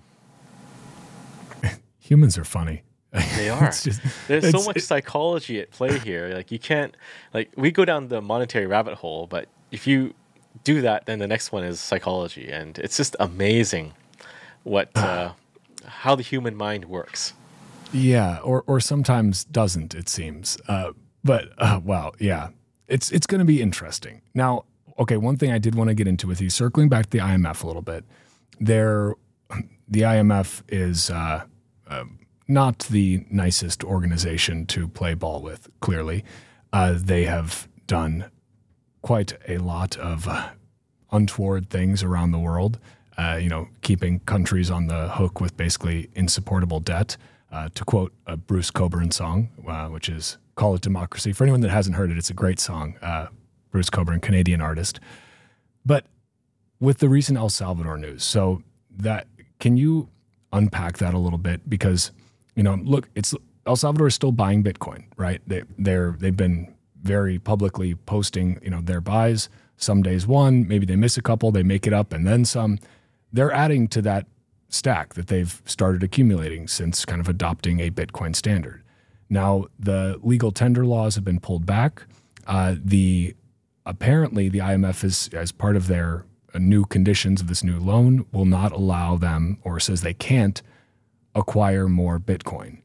Humans are funny. They are. Just, There's so much psychology at play here. Like, you can't, like, we go down the monetary rabbit hole, but if you do that, then the next one is psychology. And it's just amazing what, uh, how the human mind works. Yeah, or or sometimes doesn't, it seems. Uh, but, uh, wow, yeah, it's it's going to be interesting. Now, okay, one thing I did want to get into with you, circling back to the I M F a little bit, there, the I M F is uh, uh, not the nicest organization to play ball with, clearly. Uh, they have done quite a lot of uh, untoward things around the world, uh, you know, keeping countries on the hook with basically insupportable debt. Uh, to quote a Bruce Cockburn song, uh, which is Call It Democracy. For anyone that hasn't heard it, it's a great song. Uh, Bruce Cockburn, Canadian artist. But with the recent El Salvador news, so that, can you unpack that a little bit? Because, you know, look, it's El Salvador is still buying Bitcoin, right? They, they're, they've been very publicly posting, you know, their buys. Some days one, maybe they miss a couple, they make it up, and then some. They're adding to that stack that they've started accumulating since kind of adopting a Bitcoin standard. Now, the legal tender laws have been pulled back. Uh, the apparently the I M F is, as part of their uh, new conditions of this new loan, will not allow them, or says they can't acquire more Bitcoin.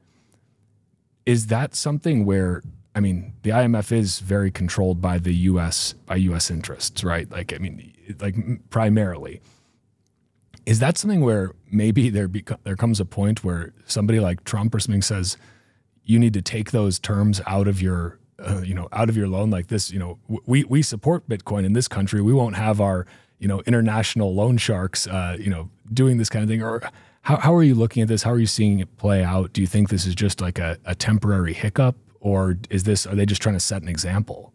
Is that something where, I mean, the I M F is very controlled by the U S, by U S interests, right? Like, I mean, like primarily. Is that something where maybe there beco- there comes a point where somebody like Trump or something says you need to take those terms out of your uh, you know out of your loan, like this, you know, we we support Bitcoin in this country, we won't have our, you know, international loan sharks uh, you know, doing this kind of thing? Or how how are you looking at this? How are you seeing it play out? Do you think this is just like a, a temporary hiccup, or is this, are they just trying to set an example?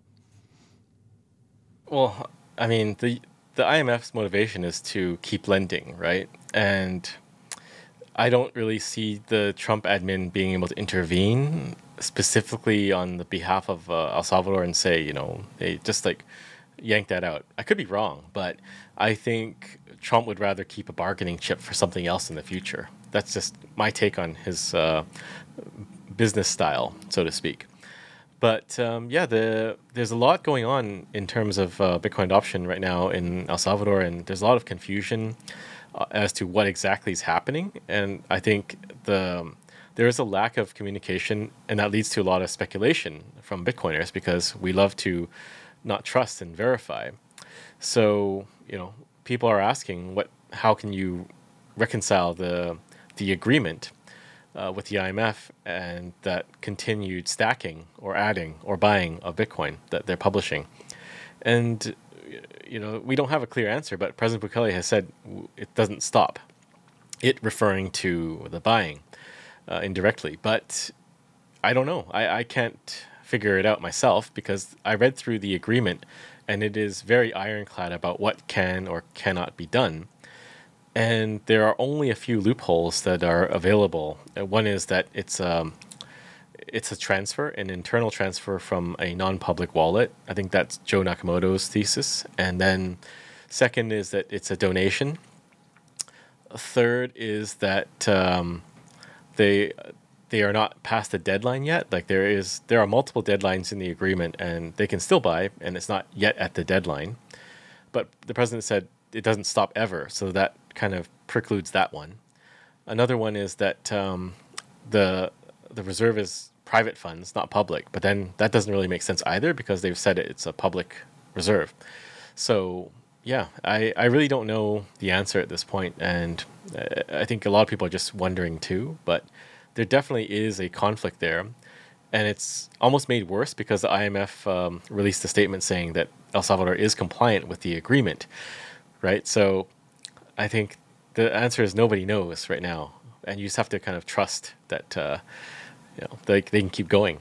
Well, I mean, the the I M F's motivation is to keep lending, right? And I don't really see the Trump admin being able to intervene specifically on the behalf of uh, El Salvador and say, you know, hey, just like yank that out. I could be wrong, but I think Trump would rather keep a bargaining chip for something else in the future. That's just my take on his uh, business style, so to speak. But um, yeah, the there's a lot going on in terms of uh, Bitcoin adoption right now in El Salvador, and there's a lot of confusion uh, as to what exactly is happening. And I think the there is a lack of communication, and that leads to a lot of speculation from Bitcoiners because we love to not trust and verify. So you know, people are asking, what? How can you reconcile the the agreement Uh, with the I M F and that continued stacking or adding or buying of Bitcoin that they're publishing? And, you know, we don't have a clear answer, but President Bukele has said it doesn't stop. It referring to the buying uh, indirectly. But I don't know. I, I can't figure it out myself because I read through the agreement and it is very ironclad about what can or cannot be done. And there are only a few loopholes that are available. Uh, One is that it's um, it's a transfer, an internal transfer from a non-public wallet. I think that's Joe Nakamoto's thesis. And then second is that it's a donation. Third is that um, they they are not past the deadline yet. Like there is there are multiple deadlines in the agreement, and they can still buy, and it's not yet at the deadline. But the president said it doesn't stop ever, so that kind of precludes that one. Another one is that um, the the reserve is private funds, not public. But then that doesn't really make sense either because they've said it's a public reserve. So yeah, I, I really don't know the answer at this point, and uh, I think a lot of people are just wondering too. But there definitely is a conflict there, and it's almost made worse because the I M F um, released a statement saying that El Salvador is compliant with the agreement, right? So I think the answer is nobody knows right now, and you just have to kind of trust that uh, you know they they can keep going.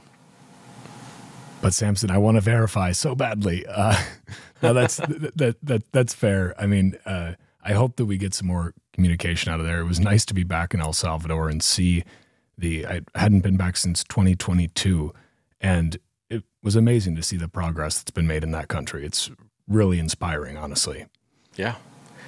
But Samson, I want to verify so badly. Uh, no, that's that that that's fair. I mean, uh, I hope that we get some more communication out of there. It was nice to be back in El Salvador and see the. I hadn't been back since twenty twenty-two, and it was amazing to see the progress that's been made in that country. It's really inspiring, honestly. Yeah.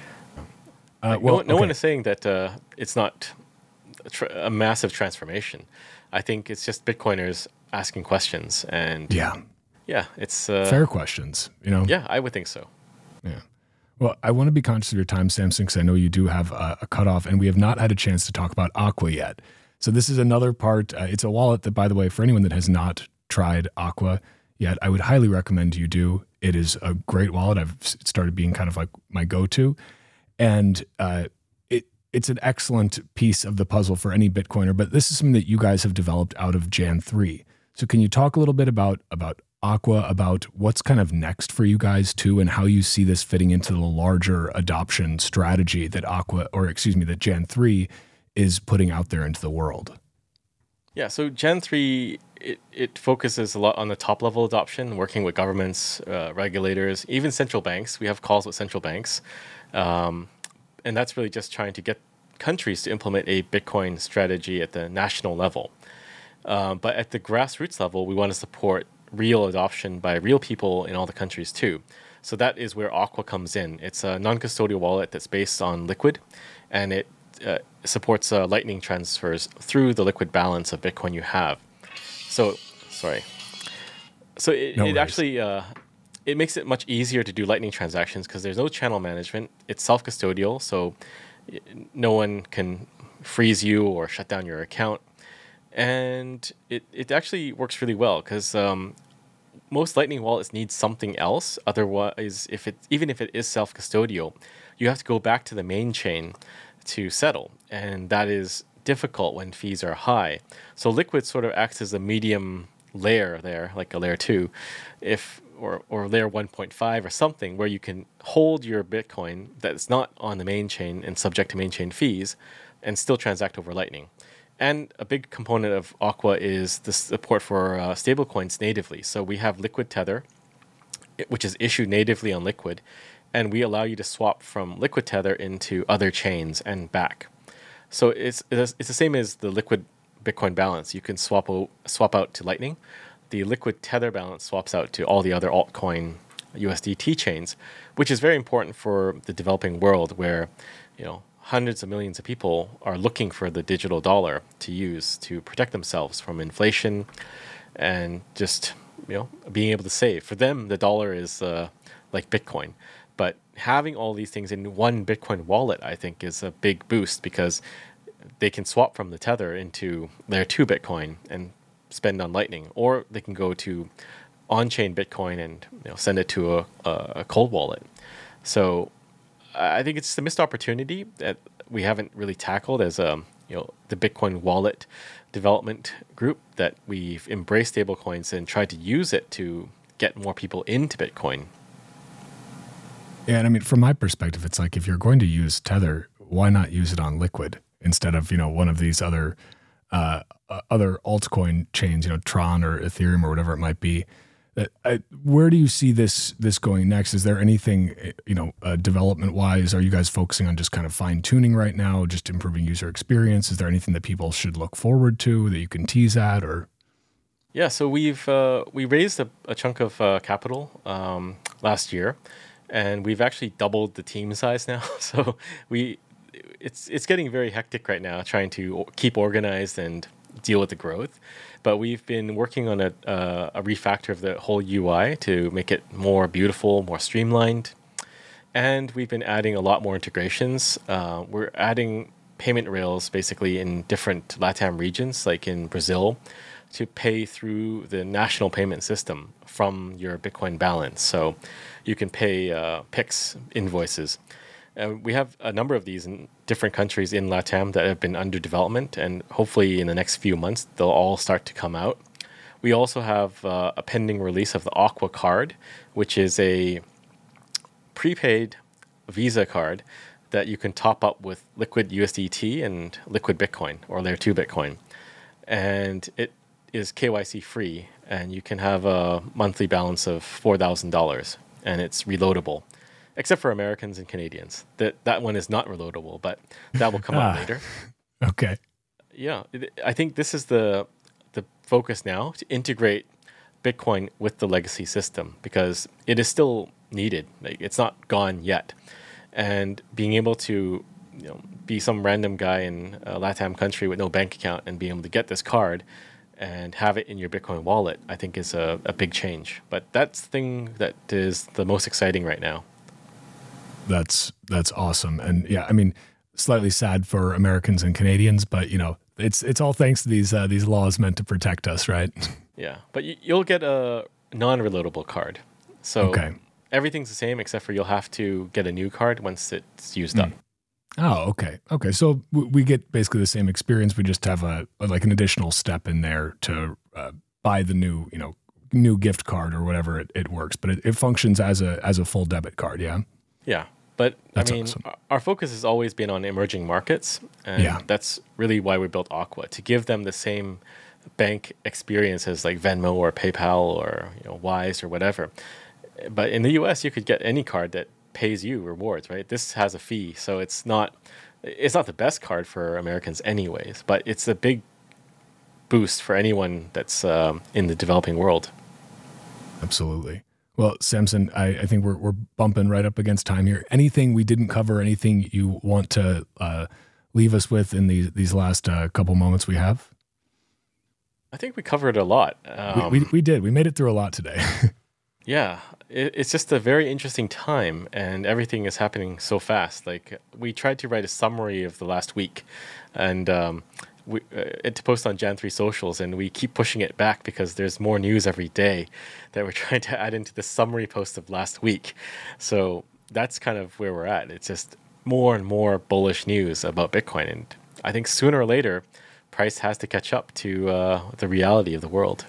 Uh, well, no, no okay. one is saying that uh, it's not a, tra- a massive transformation. I think it's just Bitcoiners asking questions, and yeah, yeah, it's uh, fair questions. You know, yeah, I would think so. Yeah. Well, I want to be conscious of your time, Samson, because I know you do have a, a cutoff, and we have not had a chance to talk about Aqua yet. So this is another part. Uh, it's a wallet that, by the way, for anyone that has not tried Aqua yet, I would highly recommend you do. It is a great wallet. I've started being kind of like my go-to. And uh, it it's an excellent piece of the puzzle for any Bitcoiner, but this is something that you guys have developed out of Jan three. So can you talk a little bit about, about Aqua, about what's kind of next for you guys too, and how you see this fitting into the larger adoption strategy that Aqua, or excuse me, that Jan three is putting out there into the world? Yeah, so Jan three, it, it focuses a lot on the top level adoption, working with governments, uh, regulators, even central banks. We have calls with central banks. Um, and that's really just trying to get countries to implement a Bitcoin strategy at the national level. Um, but at the grassroots level, we want to support real adoption by real people in all the countries too. So that is where Aqua comes in. It's a non-custodial wallet that's based on Liquid, and it uh, supports uh, Lightning transfers through the Liquid balance of Bitcoin you have. So, sorry. So it, no it actually... Uh, It makes it much easier to do Lightning transactions because there's no channel management. It's self-custodial, so no one can freeze you or shut down your account. And it, it actually works really well because um, most Lightning wallets need something else. Otherwise, if it even if it is self-custodial, you have to go back to the main chain to settle. And that is difficult when fees are high. So Liquid sort of acts as a medium layer there, like a layer two, if or, or layer one point five or something, where you can hold your Bitcoin that's not on the main chain and subject to main chain fees and still transact over Lightning. And a big component of Aqua is the support for uh, stablecoins natively. So we have Liquid Tether, which is issued natively on Liquid, and we allow you to swap from Liquid Tether into other chains and back. So it's it's the same as the Liquid Bitcoin balance. You can swap o- swap out to Lightning. The Liquid Tether balance swaps out to all the other altcoin U S D T chains, which is very important for the developing world where, you know, hundreds of millions of people are looking for the digital dollar to use to protect themselves from inflation and just, you know, being able to save. For them, the dollar is uh, like Bitcoin. But having all these things in one Bitcoin wallet, I think, is a big boost because they can swap from the Tether into layer two Bitcoin and spend on Lightning, or they can go to on-chain Bitcoin and, you know, send it to a, a cold wallet. So I think it's a missed opportunity that we haven't really tackled as a, you know, the Bitcoin wallet development group, that we've embraced stablecoins and tried to use it to get more people into Bitcoin. Yeah, and I mean, from my perspective, it's like if you're going to use Tether, why not use it on Liquid instead of, you know, one of these other uh, uh, other altcoin chains, you know, Tron or Ethereum or whatever it might be. Uh, I, where do you see this this going next? Is there anything, you know, uh, development wise? Are you guys focusing on just kind of fine tuning right now, just improving user experience? Is there anything that people should look forward to that you can tease at, or? Yeah, so we've uh, we raised a, a chunk of uh, capital um, last year, and we've actually doubled the team size now. So we it's it's getting very hectic right now, trying to keep organized and deal with the growth. But we've been working on a uh, a refactor of the whole U I to make it more beautiful, more streamlined, and we've been adding a lot more integrations. Uh, we're adding payment rails basically in different LATAM regions, like in Brazil, to pay through the national payment system from your Bitcoin balance. So you can pay uh, Pix invoices. Uh, we have a number of these in different countries in LATAM that have been under development, and hopefully in the next few months, they'll all start to come out. We also have uh, a pending release of the Aqua card, which is a prepaid Visa card that you can top up with Liquid U S D T and Liquid Bitcoin or Layer two Bitcoin. And it is K Y C free, and you can have a monthly balance of four thousand dollars, and it's reloadable, except for Americans and Canadians. That that one is not reloadable, but that will come ah, out later. Okay. Yeah, I think this is the the focus now, to integrate Bitcoin with the legacy system, because it is still needed. Like, it's not gone yet. And being able to, you know, be some random guy in a LATAM country with no bank account and being able to get this card and have it in your Bitcoin wallet, I think is a, a big change. But that's the thing that is the most exciting right now. That's that's awesome. And yeah, I mean, slightly sad for Americans and Canadians, but you know, it's it's all thanks to these uh, these laws meant to protect us, right? Yeah, but you, you'll get a non-reloadable card. So okay. Everything's the same, except for you'll have to get a new card once it's used mm. up. Oh, okay. Okay. So w- we get basically the same experience. We just have a, a like an additional step in there to uh, buy the new, you know, new gift card or whatever it, it works, but it, it functions as a as a full debit card. Yeah. Yeah. But that's I mean, awesome. Our focus has always been on emerging markets. And yeah. that's really why we built Aqua, to give them the same bank experience as like Venmo or PayPal or, you know, Wise or whatever. But in the U S, you could get any card that pays you rewards, right? This has a fee, so it's not it's not the best card for Americans anyways, but it's a big boost for anyone that's um, in the developing world. Absolutely. Well, Samson, I, I think we're we're bumping right up against time here. Anything we didn't cover, anything you want to uh, leave us with in these, these last uh, couple moments we have? I think we covered a lot. Um, we, we, we did. We made it through a lot today. Yeah, it, it's just a very interesting time, and everything is happening so fast. Like, we tried to write a summary of the last week, and um, we uh, to post on Jan three socials, and we keep pushing it back because there's more news every day that we're trying to add into the summary post of last week. So that's kind of where we're at. It's just more and more bullish news about Bitcoin. And I think sooner or later, price has to catch up to uh, the reality of the world.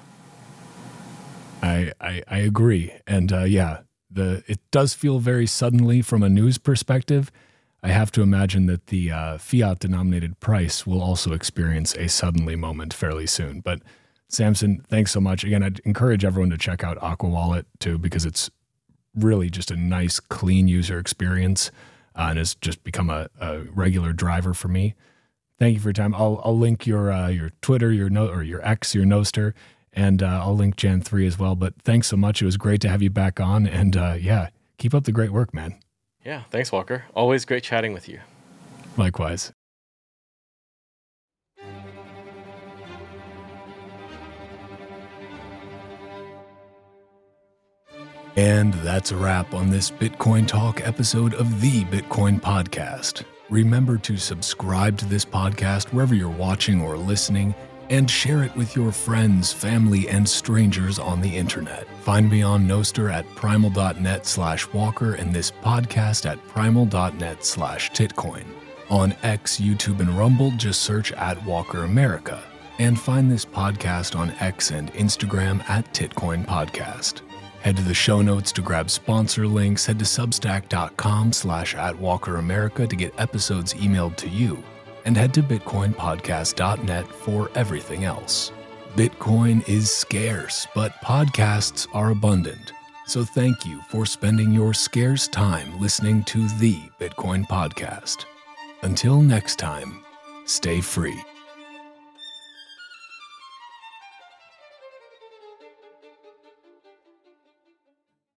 I, I, I agree. And uh, yeah, the it does feel very suddenly from a news perspective. I have to imagine that the uh, fiat-denominated price will also experience a suddenly moment fairly soon. But Samson, thanks so much. Again, I'd encourage everyone to check out Aqua Wallet too, because it's really just a nice, clean user experience uh, and has just become a, a regular driver for me. Thank you for your time. I'll I'll link your uh, your Twitter, your no or your X, your Nostr, and uh, I'll link Jan three as well. But thanks so much. It was great to have you back on, and uh, yeah, keep up the great work, man. Yeah, thanks, Walker. Always great chatting with you. Likewise. And that's a wrap on this Bitcoin Talk episode of the Bitcoin Podcast. Remember to subscribe to this podcast wherever you're watching or listening, and share it with your friends, family, and strangers on the internet. Find me on Nostr at primal.net slash walker and this podcast at primal.net slash titcoin. On X, YouTube, and Rumble, just search at Walker America. And find this podcast on X and Instagram at Titcoin Podcast. Head to the show notes to grab sponsor links, head to substack.com slash at Walker America to get episodes emailed to you, and head to bitcoin podcast dot net for everything else. Bitcoin is scarce, but podcasts are abundant. So thank you for spending your scarce time listening to the Bitcoin Podcast. Until next time, stay free.